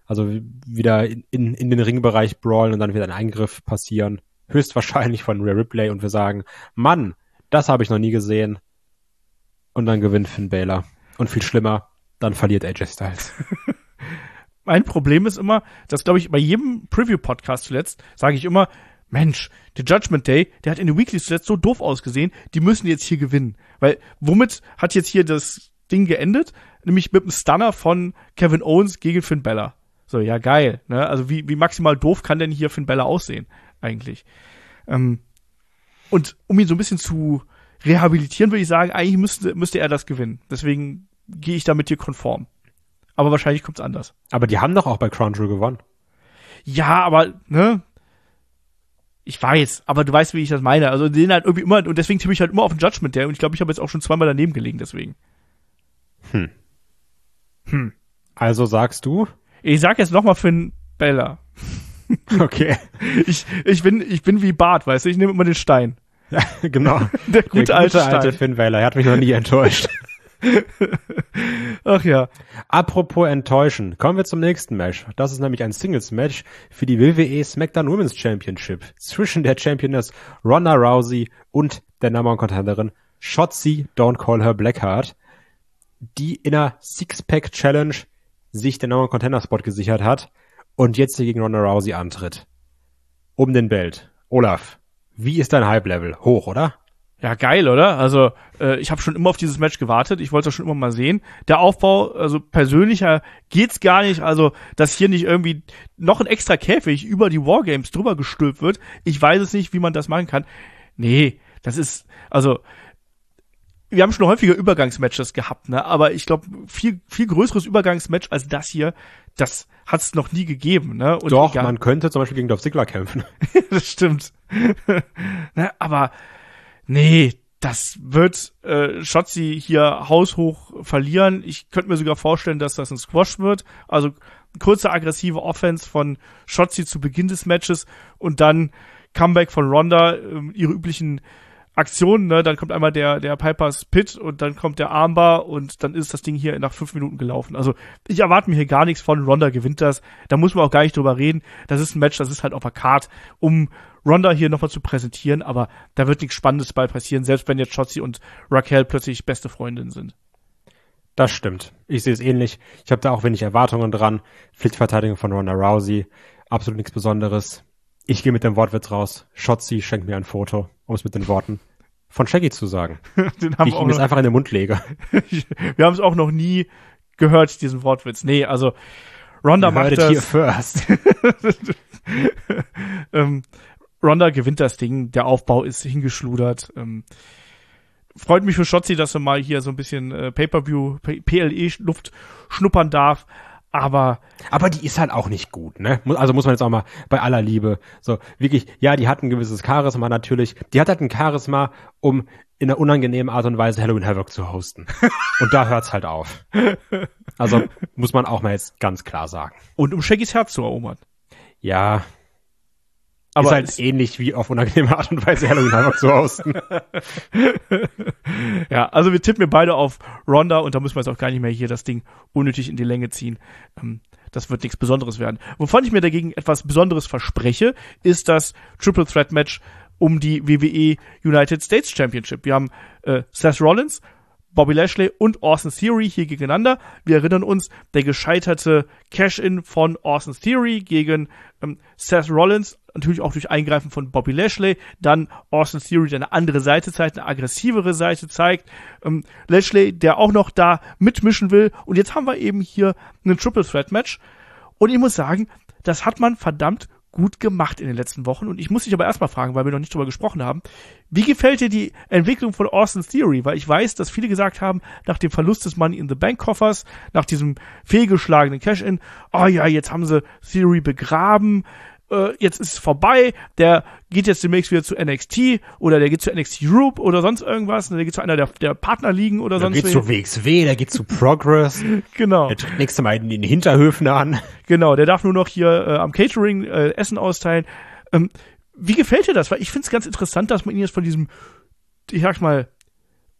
Also wieder in den Ringbereich brawlen und dann wieder ein Eingriff passieren. Höchstwahrscheinlich von Rhea Ripley und wir sagen, Mann, das habe ich noch nie gesehen. Und dann gewinnt Finn Balor. Und viel schlimmer, dann verliert AJ Styles. Mein Problem ist immer, dass, glaube ich, bei jedem Preview-Podcast zuletzt sage ich immer, Mensch, der Judgment Day, der hat in den Weeklies zuletzt so doof ausgesehen, die müssen jetzt hier gewinnen. Weil womit hat jetzt hier das Ding geendet? Nämlich mit einem Stunner von Kevin Owens gegen Finn Balor. So, ja geil. Ne? Also wie maximal doof kann denn hier Finn Balor aussehen eigentlich? Und um ihn so ein bisschen zu rehabilitieren, würde ich sagen, eigentlich müsste er das gewinnen. Deswegen gehe ich da mit dir konform. Aber wahrscheinlich kommt's anders. Aber die haben doch auch bei Crown Jewel gewonnen. Ja, aber, ne? Ich weiß, aber du weißt, wie ich das meine. Also den halt irgendwie immer, und deswegen tippe ich halt immer auf den Judgment Day und ich glaube, ich habe jetzt auch schon zweimal daneben gelegen, deswegen. Also sagst du? Ich sag jetzt nochmal Finn Balor. Okay. Ich bin wie Bart, weißt du, ich nehme immer den Stein. Ja, genau. Der gute alte Finn Balor, er hat mich noch nie enttäuscht. Ach ja. Apropos enttäuschen, kommen wir zum nächsten Match. Das ist nämlich ein Singles-Match für die WWE SmackDown Women's Championship zwischen der Championess Ronda Rousey und der Number One Contenderin Shotzi Don't Call Her Blackheart, die in einer Six-Pack-Challenge sich den Number One Contender-Spot gesichert hat und jetzt hier gegen Ronda Rousey antritt. Um den Belt. Olaf, wie ist dein Hype-Level? Hoch, oder? Ja, geil, oder? Also, ich habe schon immer auf dieses Match gewartet. Ich wollte es schon immer mal sehen. Der Aufbau, also persönlicher geht's gar nicht. Also, dass hier nicht irgendwie noch ein extra Käfig über die Wargames drüber gestülpt wird. Ich weiß es nicht, wie man das machen kann. Nee, das ist, also, wir haben schon häufiger Übergangsmatches gehabt, ne? Aber ich glaube, viel größeres Übergangsmatch als das hier, das hat es noch nie gegeben, ne? Und doch, man könnte zum Beispiel gegen Dolph Ziggler kämpfen. Das stimmt. Ne, aber nee, das wird Shotzi hier haushoch verlieren. Ich könnte mir sogar vorstellen, dass das ein Squash wird. Also kurze aggressive Offense von Shotzi zu Beginn des Matches und dann Comeback von Ronda, ihre üblichen Aktionen, ne? Dann kommt einmal der Piper's Pit und dann kommt der Armbar und dann ist das Ding hier nach 5 Minuten gelaufen. Also ich erwarte mir hier gar nichts von. Ronda gewinnt das. Da muss man auch gar nicht drüber reden. Das ist ein Match, das ist halt auf der Card, um Ronda hier nochmal zu präsentieren, aber da wird nichts Spannendes bei passieren, selbst wenn jetzt Shotzi und Raquel plötzlich beste Freundinnen sind. Das stimmt. Ich sehe es ähnlich. Ich habe da auch wenig Erwartungen dran. Pflichtverteidigung von Ronda Rousey. Absolut nichts Besonderes. Ich gehe mit dem Wortwitz raus. Shotzi schenkt mir ein Foto, um es mit den Worten von Shaggy zu sagen. Den haben wie ich ihm jetzt einfach in den Mund lege. Wir haben es auch noch nie gehört, diesen Wortwitz. Nee, also Ronda macht das. Here first. Ronda gewinnt das Ding. Der Aufbau ist hingeschludert. Freut mich für Shotzi, dass er mal hier so ein bisschen Pay-Per-View, PLE-Luft schnuppern darf. Aber die ist halt auch nicht gut, ne? Also muss man jetzt auch mal bei aller Liebe, so wirklich, ja, die hat ein gewisses Charisma natürlich. Die hat halt ein Charisma, um in einer unangenehmen Art und Weise Halloween Havoc zu hosten. Und da hört's halt auf. Also muss man auch mal jetzt ganz klar sagen. Und um Shaggys Herz zu erobern. Ja. Aber ist halt ähnlich wie auf unangenehme Art und Weise Halloween Havoc zu hosten. Ja, also wir tippen mir beide auf Ronda und da müssen wir jetzt auch gar nicht mehr hier das Ding unnötig in die Länge ziehen. Das wird nichts Besonderes werden. Wovon ich mir dagegen etwas Besonderes verspreche, ist das Triple Threat Match um die WWE United States Championship. Wir haben Seth Rollins, Bobby Lashley und Austin Theory hier gegeneinander. Wir erinnern uns, der gescheiterte Cash-In von Austin Theory gegen Seth Rollins, natürlich auch durch Eingreifen von Bobby Lashley, dann Austin Theory, der eine andere Seite zeigt, eine aggressivere Seite zeigt, Lashley, der auch noch da mitmischen will und jetzt haben wir eben hier ein Triple Threat Match und ich muss sagen, das hat man verdammt gut gemacht in den letzten Wochen und ich muss dich aber erstmal fragen, weil wir noch nicht drüber gesprochen haben, wie gefällt dir die Entwicklung von Austin Theory? Weil ich weiß, dass viele gesagt haben, nach dem Verlust des Money in the Bank Koffers, nach diesem fehlgeschlagenen Cash-In, oh ja, jetzt haben sie Theory begraben, jetzt ist es vorbei, der geht jetzt demnächst wieder zu NXT oder der geht zu NXT Europe oder sonst irgendwas, der geht zu einer der Partnerligen oder sonst was. Der geht zu WXW, der geht zu Progress. Genau. Der tritt nächstes Mal in den Hinterhöfen an. Genau, der darf nur noch hier am Catering Essen austeilen. Wie gefällt dir das? Weil ich finde es ganz interessant, dass man ihn jetzt von diesem, ich sag mal,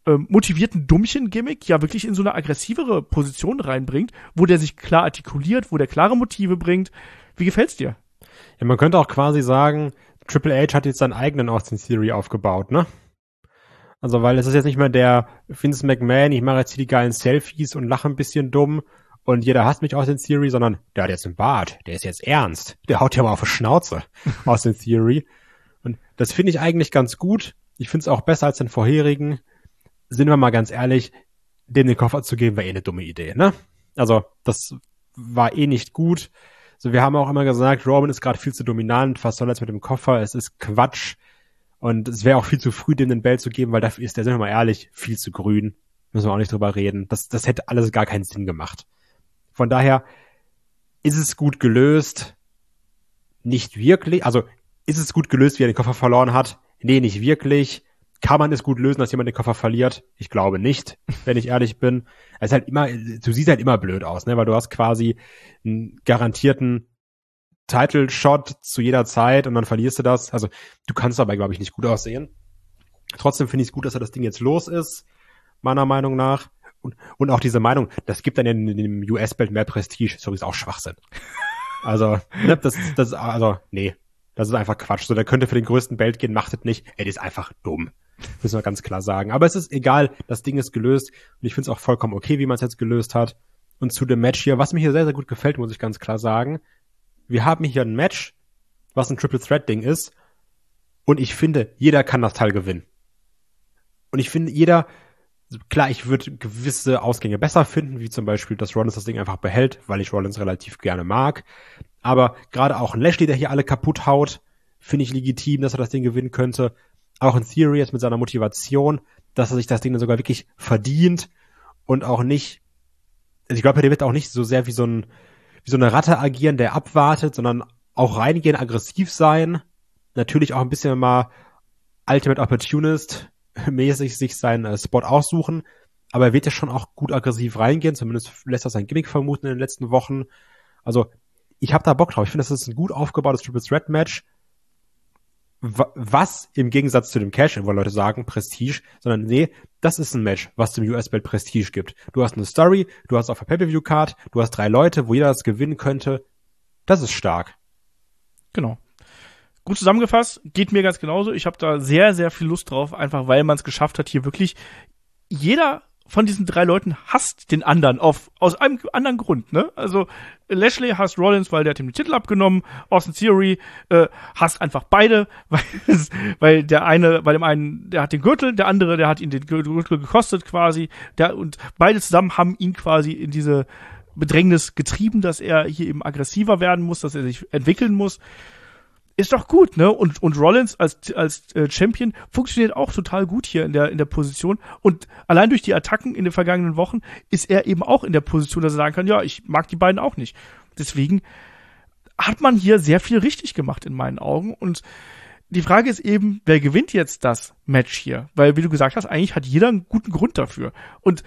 motivierten Dummchen-Gimmick ja wirklich in so eine aggressivere Position reinbringt, wo der sich klar artikuliert, wo der klare Motive bringt. Wie gefällt's dir? Ja, man könnte auch quasi sagen, Triple H hat jetzt seinen eigenen Austin Theory aufgebaut, ne? Also, weil es ist jetzt nicht mehr der Vince McMahon, ich mache jetzt hier die geilen Selfies und lache ein bisschen dumm und jeder hasst mich Austin Theory, sondern der hat jetzt einen Bart, der ist jetzt ernst, der haut ja mal auf die Schnauze, Austin Theory. Und das finde ich eigentlich ganz gut. Ich finde es auch besser als den vorherigen. Sind wir mal ganz ehrlich, dem den Koffer zu geben, war eine dumme Idee, ne? Also, das war nicht gut. So, wir haben auch immer gesagt, Roman ist gerade viel zu dominant, was soll jetzt mit dem Koffer? Es ist Quatsch. Und es wäre auch viel zu früh, dem den Belt zu geben, weil dafür ist der, sind wir mal ehrlich, viel zu grün. Müssen wir auch nicht drüber reden. Das hätte alles gar keinen Sinn gemacht. Von daher ist es gut gelöst. Nicht wirklich. Also, ist es gut gelöst, wie er den Koffer verloren hat? Nee, nicht wirklich. Kann man es gut lösen, dass jemand den Koffer verliert? Ich glaube nicht, wenn ich ehrlich bin. Es ist halt immer, du siehst halt immer blöd aus, ne, weil du hast quasi einen garantierten Title-Shot zu jeder Zeit und dann verlierst du das. Also, du kannst aber, glaube ich, nicht gut aussehen. Trotzdem finde ich es gut, dass das Ding jetzt los ist, meiner Meinung nach. Und auch diese Meinung, das gibt dann in dem US-Belt mehr Prestige, ist übrigens auch Schwachsinn. Also, ne, nee. Das ist einfach Quatsch. So, der könnte für den größten Belt gehen, macht es nicht. Ey, das ist einfach dumm. Müssen wir ganz klar sagen. Aber es ist egal, das Ding ist gelöst. Und ich finde es auch vollkommen okay, wie man es jetzt gelöst hat. Und zu dem Match hier, was mir hier sehr, sehr gut gefällt, muss ich ganz klar sagen. Wir haben hier ein Match, was ein Triple Threat Ding ist. Und ich finde, jeder kann das Teil gewinnen. Und ich finde, klar, ich würde gewisse Ausgänge besser finden, wie zum Beispiel, dass Rollins das Ding einfach behält, weil ich Rollins relativ gerne mag. Aber gerade auch ein Lashley, der hier alle kaputt haut, finde ich legitim, dass er das Ding gewinnen könnte. Auch ein Theory jetzt mit seiner Motivation, dass er sich das Ding dann sogar wirklich verdient und auch nicht, also ich glaube, der wird auch nicht so sehr wie so eine Ratte agieren, der abwartet, sondern auch reingehen, aggressiv sein. Natürlich auch ein bisschen mal Ultimate Opportunist mäßig sich seinen Spot aussuchen. Aber er wird ja schon auch gut aggressiv reingehen, zumindest lässt er sein Gimmick vermuten in den letzten Wochen. Also, ich habe da Bock drauf. Ich finde, das ist ein gut aufgebautes Triple Threat Match. Was im Gegensatz zu dem Cash-In, wo Leute sagen, Prestige, sondern nee, das ist ein Match, was dem US-Belt Prestige gibt. Du hast eine Story, du hast auf der Pay-Per-View-Card, du hast 3 Leute, wo jeder das gewinnen könnte. Das ist stark. Genau. Gut zusammengefasst, geht mir ganz genauso. Ich habe da sehr, sehr viel Lust drauf, einfach weil man es geschafft hat, hier wirklich jeder von diesen 3 Leuten hasst den anderen aus einem anderen Grund, ne? Also Lashley hasst Rollins, weil der hat ihm den Titel abgenommen. Austin Theory hasst einfach beide, weil dem einen, der hat den Gürtel, der andere, der hat ihn den Gürtel gekostet quasi. Und beide zusammen haben ihn quasi in diese Bedrängnis getrieben, dass er hier eben aggressiver werden muss, dass er sich entwickeln muss. Ist doch gut, ne? Und Rollins als Champion funktioniert auch total gut hier in der Position. Und allein durch die Attacken in den vergangenen Wochen ist er eben auch in der Position, dass er sagen kann, ja, ich mag die beiden auch nicht. Deswegen hat man hier sehr viel richtig gemacht in meinen Augen. Und die Frage ist eben, wer gewinnt jetzt das Match hier? Weil, wie du gesagt hast, eigentlich hat jeder einen guten Grund dafür. Und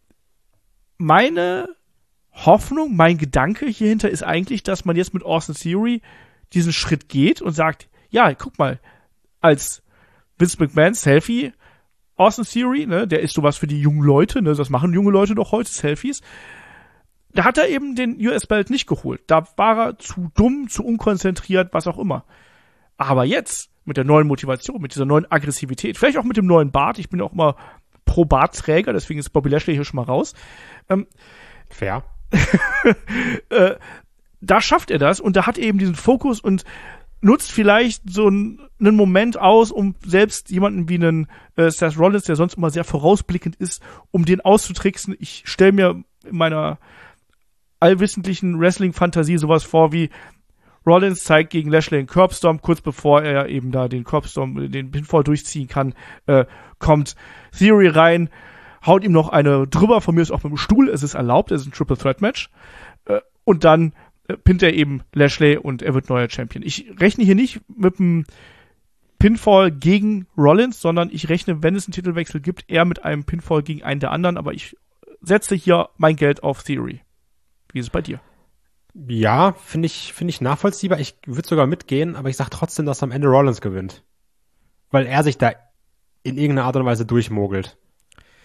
meine Hoffnung, mein Gedanke hierhinter ist eigentlich, dass man jetzt mit Austin Theory diesen Schritt geht und sagt, ja, guck mal, als Vince McMahon Selfie, Austin Theory, ne, der ist sowas für die jungen Leute, ne, das machen junge Leute doch heute, Selfies. Da hat er eben den US-Belt nicht geholt. Da war er zu dumm, zu unkonzentriert, was auch immer. Aber jetzt, mit der neuen Motivation, mit dieser neuen Aggressivität, vielleicht auch mit dem neuen Bart, ich bin ja auch immer pro Bartträger, deswegen ist Bobby Lashley hier schon mal raus. Fair. Da schafft er das und da hat er eben diesen Fokus und nutzt vielleicht so einen Moment aus, um selbst jemanden wie einen Seth Rollins, der sonst immer sehr vorausblickend ist, um den auszutricksen. Ich stelle mir in meiner allwissentlichen Wrestling-Fantasie sowas vor wie Rollins zeigt gegen Lashley einen Curbstorm, kurz bevor er eben da den Curbstorm, den Pinfall durchziehen kann, kommt Theory rein, haut ihm noch eine drüber, von mir ist auch mit dem Stuhl, es ist erlaubt, es ist ein Triple Threat Match, und dann pinnt er eben Lashley und er wird neuer Champion. Ich rechne hier nicht mit einem Pinfall gegen Rollins, sondern ich rechne, wenn es einen Titelwechsel gibt, eher mit einem Pinfall gegen einen der anderen, aber ich setze hier mein Geld auf Theory. Wie ist es bei dir? Ja, finde ich nachvollziehbar. Ich würde sogar mitgehen, aber ich sag trotzdem, dass am Ende Rollins gewinnt. Weil er sich da in irgendeiner Art und Weise durchmogelt.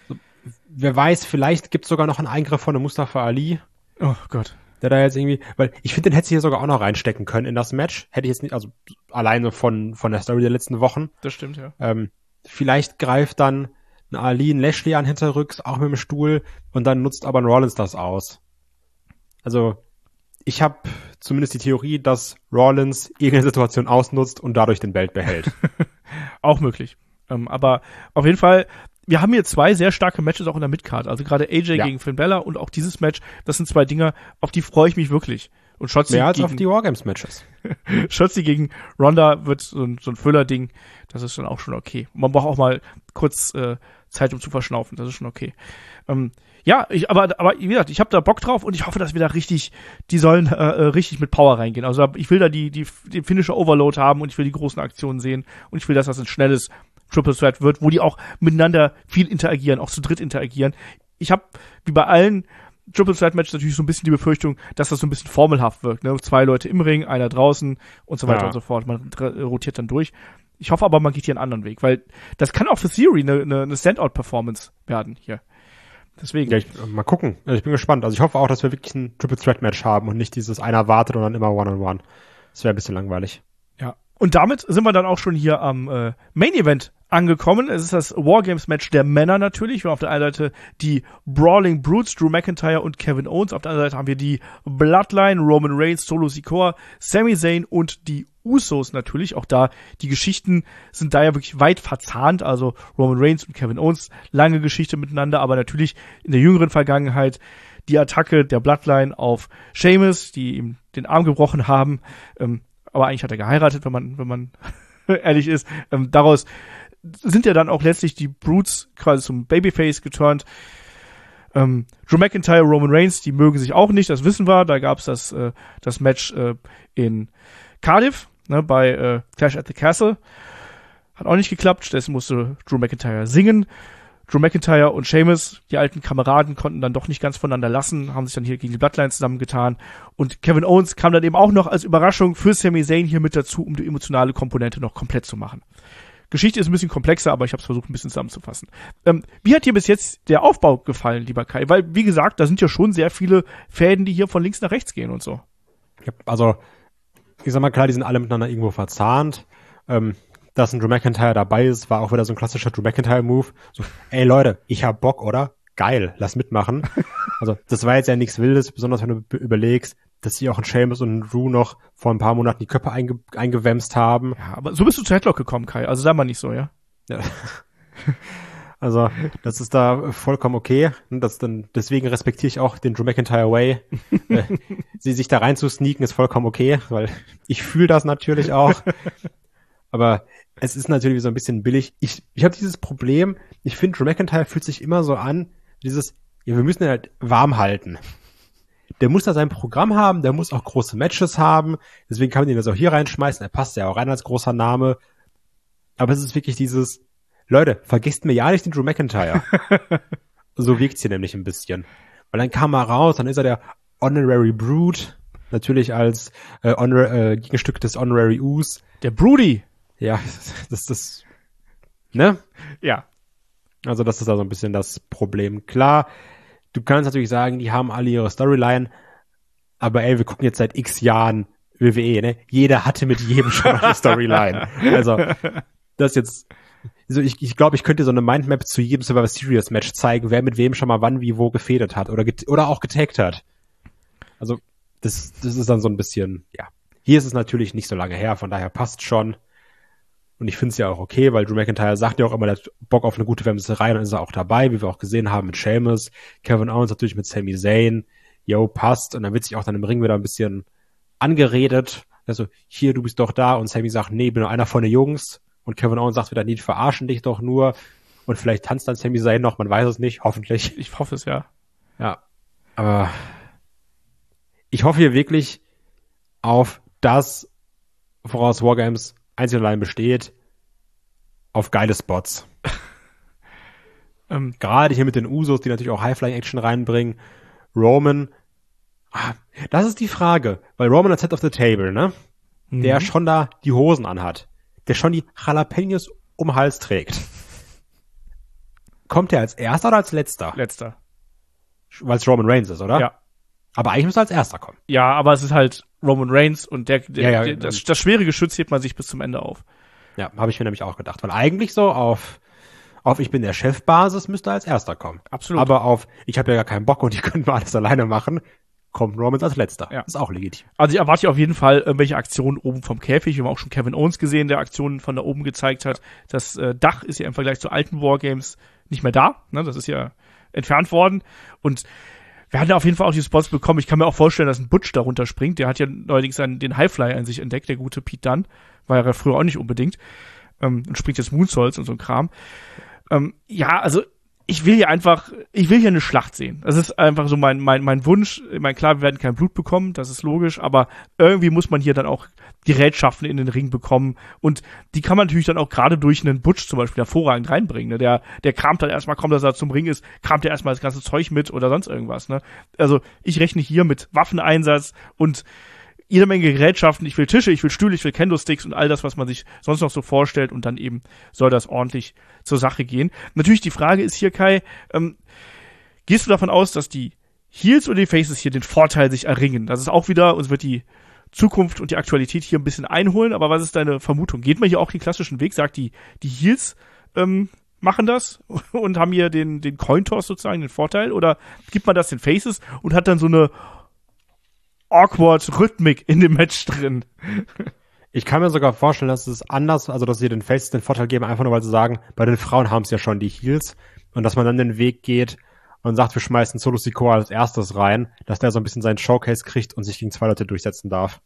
wer weiß, vielleicht gibt's sogar noch einen Eingriff von einem Mustafa Ali. Oh Gott. Der da jetzt irgendwie, weil ich finde, den hätte sie hier sogar auch noch reinstecken können in das Match. Hätte ich jetzt nicht, also alleine von der Story der letzten Wochen. Das stimmt, ja. Vielleicht greift dann ein Ali, ein Lashley an hinterrücks, auch mit dem Stuhl, und dann nutzt aber ein Rollins das aus. Also, ich habe zumindest die Theorie, dass Rollins irgendeine Situation ausnutzt und dadurch den Belt behält. Auch möglich. Aber auf jeden Fall, wir haben hier 2 sehr starke Matches auch in der Midcard. Also gerade AJ gegen Finn Balor und auch dieses Match, das sind 2 Dinger, auf die freue ich mich wirklich. Und Shotzi mehr als auf die Wargames-Matches. Shotzi gegen Ronda wird so ein Füller-Ding. Das ist dann auch schon okay. Man braucht auch mal kurz Zeit, um zu verschnaufen. Das ist schon okay. Aber wie gesagt, ich habe da Bock drauf und ich hoffe, dass wir da die sollen richtig mit Power reingehen. Also ich will da die finnische Overload haben und ich will die großen Aktionen sehen und ich will, dass das ein schnelles Triple Threat wird, wo die auch miteinander viel interagieren, auch zu dritt interagieren. Ich habe, wie bei allen Triple Threat Matches, natürlich so ein bisschen die Befürchtung, dass das so ein bisschen formelhaft wirkt. Ne? 2 Leute im Ring, einer draußen und so weiter und so fort. Man rotiert dann durch. Ich hoffe aber, man geht hier einen anderen Weg, weil das kann auch für Theory eine Standout-Performance werden hier. Deswegen. Ja, mal gucken. Also ich bin gespannt. Also ich hoffe auch, dass wir wirklich ein Triple Threat Match haben und nicht dieses einer wartet und dann immer One-on-One. Das wäre ein bisschen langweilig. Ja. Und damit sind wir dann auch schon hier am Main Event angekommen. Es ist das Wargames-Match der Männer natürlich. Wir haben auf der einen Seite die Brawling Brutes, Drew McIntyre und Kevin Owens. Auf der anderen Seite haben wir die Bloodline, Roman Reigns, Solo Sikoa, Sami Zayn und die Usos natürlich. Auch da, die Geschichten sind da ja wirklich weit verzahnt. Also Roman Reigns und Kevin Owens, lange Geschichte miteinander, aber natürlich in der jüngeren Vergangenheit die Attacke der Bloodline auf Sheamus, die ihm den Arm gebrochen haben. Aber eigentlich hat er geheiratet, wenn man ehrlich ist. Daraus sind ja dann auch letztlich die Brutes quasi zum Babyface geturnt. Drew McIntyre, Roman Reigns, die mögen sich auch nicht, das wissen wir. Da gab's das Match in Cardiff, ne, bei Clash at the Castle. Hat auch nicht geklappt, stattdessen musste Drew McIntyre singen. Drew McIntyre und Sheamus, die alten Kameraden, konnten dann doch nicht ganz voneinander lassen, haben sich dann hier gegen die Bloodline zusammengetan. Und Kevin Owens kam dann eben auch noch als Überraschung für Sami Zayn hier mit dazu, um die emotionale Komponente noch komplett zu machen. Geschichte ist ein bisschen komplexer, aber ich habe es versucht, ein bisschen zusammenzufassen. Wie hat dir bis jetzt der Aufbau gefallen, lieber Kai? Weil, wie gesagt, da sind ja schon sehr viele Fäden, die hier von links nach rechts gehen und so. Ja, also, ich sag mal, klar, die sind alle miteinander irgendwo verzahnt. Dass ein Drew McIntyre dabei ist, war auch wieder so ein klassischer Drew McIntyre-Move. So, ey Leute, ich hab Bock, oder? Geil, lass mitmachen. Also, das war jetzt ja nichts Wildes, besonders wenn du überlegst, dass sie auch ein Sheamus und ein Drew noch vor ein paar Monaten die Köpfe eingewämst haben. Ja, aber so bist du zu Headlock gekommen, Kai. Also sei mal nicht so, ja? Ja. Also, das ist da vollkommen okay. Deswegen respektiere ich auch den Drew McIntyre Way. Sie sich da rein zu sneaken ist vollkommen okay, weil ich fühle das natürlich auch. Aber es ist natürlich so ein bisschen billig. Ich habe dieses Problem, ich finde, Drew McIntyre fühlt sich immer so an, wir müssen ihn halt warm halten. Der muss da sein Programm haben, der muss auch große Matches haben, deswegen kann man ihn das auch hier reinschmeißen, er passt ja auch rein als großer Name. Aber es ist wirklich dieses, Leute, vergesst mir ja nicht den Drew McIntyre. So wirkt's hier nämlich ein bisschen. Weil dann kam er raus, dann ist er der Honorary Brute, natürlich als Gegenstück des Honorary Us. Der Broody. Ja, das, ne? Ja. Also das ist da so ein bisschen das Problem. Klar, du kannst natürlich sagen, die haben alle ihre Storyline, aber ey, wir gucken jetzt seit x Jahren WWE, ne? Jeder hatte mit jedem schon eine Storyline. Also, das jetzt, also ich glaube, ich könnte so eine Mindmap zu jedem Survivor Series Match zeigen, wer mit wem schon mal wann, wie, wo gefädelt hat oder auch getaggt hat. Also, das ist dann so ein bisschen, ja. Hier ist es natürlich nicht so lange her, von daher passt schon. Und ich finde es ja auch okay, weil Drew McIntyre sagt ja auch immer, der hat Bock auf eine gute Wemserei, und dann ist er auch dabei, wie wir auch gesehen haben mit Sheamus, Kevin Owens natürlich mit Sami Zayn, passt, und dann wird sich auch dann im Ring wieder ein bisschen angeredet, also, hier, du bist doch da, und Sami sagt, nee, ich bin nur einer von den Jungs, und Kevin Owens sagt wieder, nee, die verarschen dich doch nur, und vielleicht tanzt dann Sami Zayn noch, man weiß es nicht, hoffentlich. Ich hoffe es, ja. Ja, aber ich hoffe hier wirklich auf das, woraus Wargames einzig und allein besteht, auf geile Spots. Gerade hier mit den Usos, die natürlich auch High-Flying-Action reinbringen. Roman, das ist die Frage, weil Roman als Head of the Table, ne? Der schon da die Hosen anhat, der schon die Jalapenos um den Hals trägt. kommt der als erster oder als letzter? Letzter. Weil es Roman Reigns ist, oder? Ja. Aber eigentlich müsste er als erster kommen. Ja, aber es ist halt Roman Reigns und Ja, das schwere Geschütz hebt man sich bis zum Ende auf. Ja, habe ich mir nämlich auch gedacht. Weil eigentlich so auf ich bin der Chef-Basis müsste er als erster kommen. Absolut. Aber ich habe ja gar keinen Bock und die können wir alles alleine machen, kommt Roman als letzter. Ja. Ist auch legitim. Also ich erwarte auf jeden Fall irgendwelche Aktionen oben vom Käfig. Wir haben auch schon Kevin Owens gesehen, der Aktionen von da oben gezeigt hat. Das Dach ist ja im Vergleich zu alten Wargames nicht mehr da. Ne? Das ist ja entfernt worden. Und wir hatten auf jeden Fall auch die Spots bekommen. Ich kann mir auch vorstellen, dass ein Butch darunter springt. Der hat ja neuerdings den Highflyer in sich entdeckt, der gute Pete Dunne. War ja früher auch nicht unbedingt. Und springt jetzt Moonsaults und so ein Kram. Ja, also ich will hier eine Schlacht sehen. Das ist einfach so mein Wunsch. Ich meine, klar, wir werden kein Blut bekommen, das ist logisch, aber irgendwie muss man hier dann auch die Rätschaften in den Ring bekommen und die kann man natürlich dann auch gerade durch einen Butch zum Beispiel hervorragend reinbringen. Ne? Der kramt dann erstmal, kaum dass er zum Ring ist, kramt er erstmal das ganze Zeug mit oder sonst irgendwas. Ne? Also ich rechne hier mit Waffeneinsatz und jede Menge Gerätschaften. Ich will Tische, ich will Stühle, ich will Kendo-Sticks und all das, was man sich sonst noch so vorstellt. Und dann eben soll das ordentlich zur Sache gehen. Natürlich die Frage ist hier, Kai, gehst du davon aus, dass die Heels oder die Faces hier den Vorteil sich erringen? Das ist auch wieder, uns wird die Zukunft und die Aktualität hier ein bisschen einholen. Aber was ist deine Vermutung? Geht man hier auch den klassischen Weg? Sagt die Heels machen das und haben hier den Cointoss sozusagen, den Vorteil? Oder gibt man das den Faces und hat dann so eine awkward Rhythmik in dem Match drin? Ich kann mir sogar vorstellen, dass es anders, also dass sie den Faces den Vorteil geben, einfach nur weil sie sagen, bei den Frauen haben es ja schon die Heels und dass man dann den Weg geht und sagt, wir schmeißen Solo Sikoa als erstes rein, dass der so ein bisschen seinen Showcase kriegt und sich gegen 2 Leute durchsetzen darf.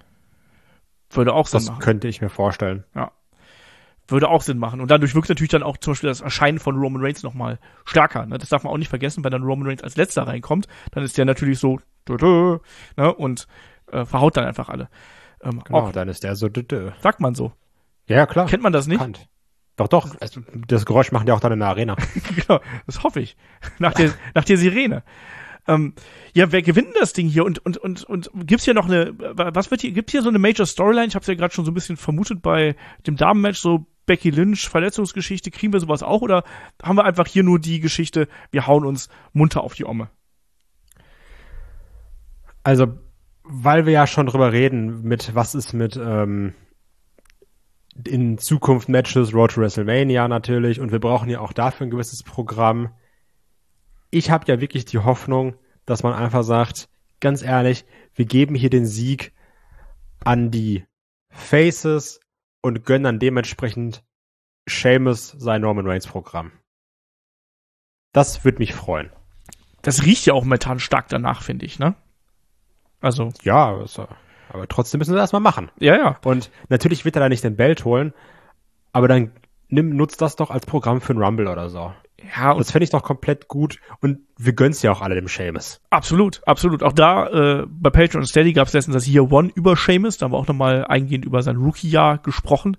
Würde auch Sinn Das machen. könnte ich mir vorstellen. Ja. Würde auch Sinn machen. Und dadurch wirkt natürlich dann auch zum Beispiel das Erscheinen von Roman Reigns nochmal stärker. Ne? Das darf man auch nicht vergessen, wenn dann Roman Reigns als letzter reinkommt, dann ist der natürlich so ne? Und verhaut dann einfach alle. Genau, dann ist der so Sagt man so. Ja, klar. Kennt man das nicht? Bekannt. Doch. Also, das Geräusch machen die auch dann in der Arena. Genau, das hoffe ich. Nach der Sirene. Ja, wer gewinnt denn das Ding hier? Und gibt's hier noch gibt's hier so eine Major Storyline? Ich habe es ja gerade schon so ein bisschen vermutet bei dem Damenmatch, so Becky Lynch, Verletzungsgeschichte, kriegen wir sowas auch? Oder haben wir einfach hier nur die Geschichte, wir hauen uns munter auf die Omme? Also, weil wir ja schon drüber reden, was ist mit in Zukunft Matches, Road to WrestleMania natürlich, und wir brauchen ja auch dafür ein gewisses Programm. Ich habe ja wirklich die Hoffnung, dass man einfach sagt, ganz ehrlich, wir geben hier den Sieg an die Faces und gönnen dann dementsprechend Sheamus sein Roman Reigns Programm. Das würde mich freuen. Das riecht ja auch momentan stark danach, finde ich, ne? Also. Ja, aber trotzdem müssen wir das erstmal machen. Ja. Und natürlich wird er da nicht den Belt holen, aber dann nutzt das doch als Programm für einen Rumble oder so. Ja, und das fände ich doch komplett gut und wir gönnen's ja auch alle dem Sheamus. Absolut. Auch da bei Patreon und Steady gab es letztens das Year One über Sheamus, da haben wir auch nochmal eingehend über sein Rookie-Jahr gesprochen.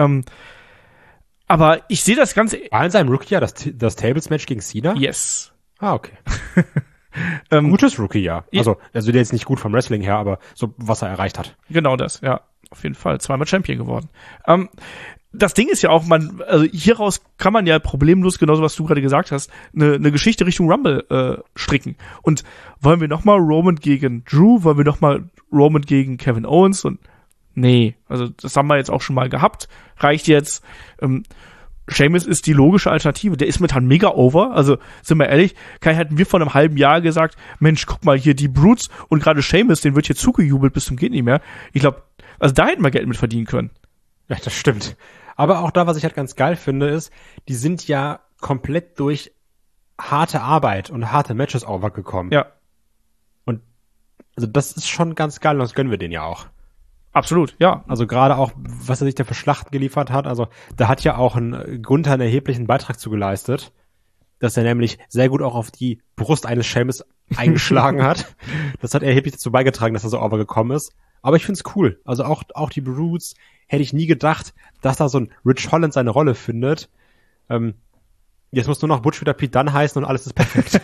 Aber ich sehe das Ganze... War in seinem Rookie-Jahr das Tables-Match gegen Cena? Yes. Ah, okay. Gutes Rookie-Jahr. Also der jetzt nicht gut vom Wrestling her, aber so, was er erreicht hat. Genau das, ja. Auf jeden Fall. 2-mal Champion geworden. Das Ding ist ja auch, also hieraus kann man ja problemlos, genauso was du gerade gesagt hast, eine Geschichte Richtung Rumble stricken. Und wollen wir nochmal Roman gegen Drew? Wollen wir nochmal Roman gegen Kevin Owens? Und nee, also das haben wir jetzt auch schon mal gehabt. Reicht jetzt. Sheamus ist die logische Alternative. Der ist momentan mega over. Also, sind wir ehrlich, Kai, hätten wir vor einem halben Jahr gesagt, Mensch, guck mal hier, die Brutes und gerade Sheamus, den wird hier zugejubelt bis zum geht nicht mehr. Ich glaube, also da hätten wir Geld mit verdienen können. Ja, das stimmt. Aber auch da, was ich halt ganz geil finde, ist, die sind ja komplett durch harte Arbeit und harte Matches overgekommen. Ja. Und also das ist schon ganz geil und das gönnen wir denen ja auch. Absolut, ja. Also gerade auch, was er sich da für Schlachten geliefert hat, also da hat ja auch ein Gunther einen erheblichen Beitrag zu geleistet, dass er nämlich sehr gut auch auf die Brust eines Sheamus eingeschlagen hat. Das hat erheblich dazu beigetragen, dass er so overgekommen ist. Aber ich find's cool. Also auch die Brutes hätte ich nie gedacht, dass da so ein Rich Holland seine Rolle findet. Jetzt muss nur noch Butch wieder Pete Dunne heißen und alles ist perfekt.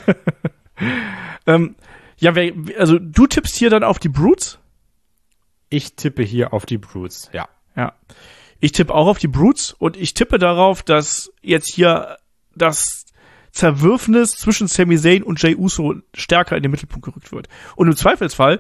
Ja, also du tippst hier dann auf die Brutes? Ich tippe hier auf die Brutes, ja. Ja. Ich tippe auch auf die Brutes und ich tippe darauf, dass jetzt hier das Zerwürfnis zwischen Sami Zayn und Jey Uso stärker in den Mittelpunkt gerückt wird. Und im Zweifelsfall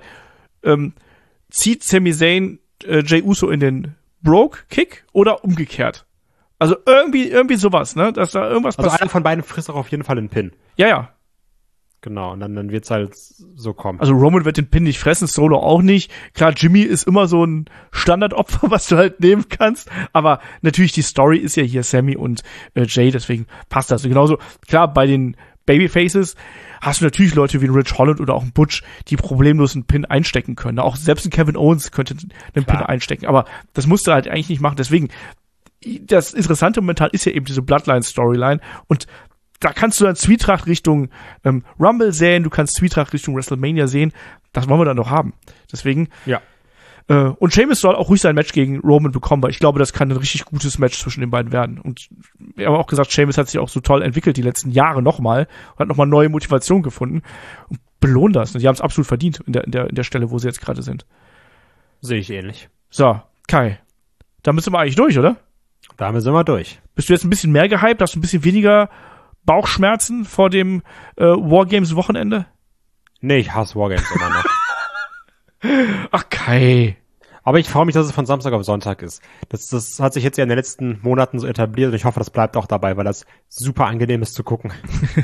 zieht Sami Zayn Jey Uso in den Brogue-Kick oder umgekehrt. Also irgendwie sowas, ne? Dass da irgendwas passiert. Also einer von beiden frisst auch auf jeden Fall einen Pin. Ja. Genau, und dann wird's halt so kommen. Also Roman wird den Pin nicht fressen, Solo auch nicht. Klar, Jimmy ist immer so ein Standardopfer, was du halt nehmen kannst. Aber natürlich, die Story ist ja hier Sammy und Jay, deswegen passt das. Und genauso, klar, bei den Babyfaces hast du natürlich Leute wie ein Rich Holland oder auch ein Butch, die problemlos einen Pin einstecken können. Auch selbst ein Kevin Owens könnte einen Pin einstecken. Aber das musst du halt eigentlich nicht machen. Deswegen, das Interessante momentan ist ja eben diese Bloodline-Storyline. Und da kannst du dann Zwietracht Richtung Rumble sehen, du kannst Zwietracht Richtung WrestleMania sehen. Das wollen wir dann noch haben. Deswegen. Ja. Und Sheamus soll auch ruhig sein Match gegen Roman bekommen, weil ich glaube, das kann ein richtig gutes Match zwischen den beiden werden. Und wir haben auch gesagt, Sheamus hat sich auch so toll entwickelt die letzten Jahre nochmal und hat nochmal neue Motivation gefunden. Und belohnt das. Die haben es absolut verdient in der Stelle, wo sie jetzt gerade sind. Sehe ich ähnlich. So, Kai. Damit sind wir eigentlich durch, oder? Damit sind wir durch. Bist du jetzt ein bisschen mehr gehypt? Hast du ein bisschen weniger Bauchschmerzen vor dem Wargames-Wochenende? Nee, ich hasse Wargames immer noch. Ach, Kai. Aber ich freue mich, dass es von Samstag auf Sonntag ist. Das hat sich jetzt ja in den letzten Monaten so etabliert und ich hoffe, das bleibt auch dabei, weil das super angenehm ist zu gucken.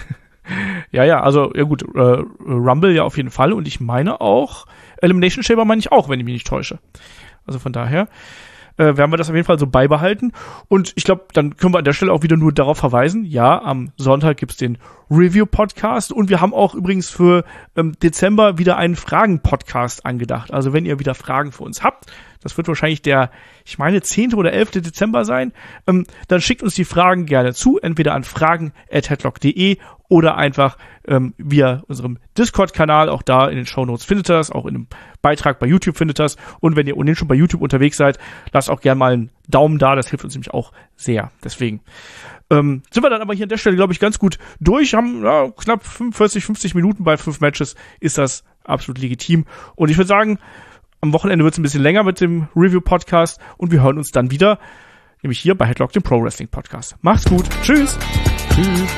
Ja, also, ja gut, Rumble ja auf jeden Fall und ich meine auch, Elimination Chamber meine ich auch, wenn ich mich nicht täusche. Also von daher werden wir das auf jeden Fall so beibehalten. Und ich glaube, dann können wir an der Stelle auch wieder nur darauf verweisen, ja, am Sonntag gibt's den Review-Podcast und wir haben auch übrigens für Dezember wieder einen Fragen-Podcast angedacht. Also wenn ihr wieder Fragen für uns habt, das wird wahrscheinlich der, ich meine, 10. oder 11. Dezember sein, dann schickt uns die Fragen gerne zu, entweder an fragen@headlock.de oder einfach via unserem Discord-Kanal, auch da in den Shownotes findet ihr das, auch in einem Beitrag bei YouTube findet ihr das. Und wenn ihr ohnehin schon bei YouTube unterwegs seid, lasst auch gerne mal einen Daumen da, das hilft uns nämlich auch sehr. Deswegen sind wir dann aber hier an der Stelle, glaube ich, ganz gut durch, haben knapp 45, 50 Minuten bei 5 Matches, ist das absolut legitim. Und ich würde sagen, am Wochenende wird es ein bisschen länger mit dem Review-Podcast und wir hören uns dann wieder, nämlich hier bei Headlock, dem Pro-Wrestling-Podcast. Macht's gut. Tschüss. Tschüss.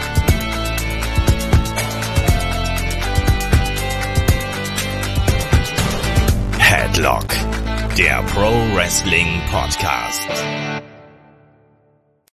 Headlock, der Pro-Wrestling-Podcast.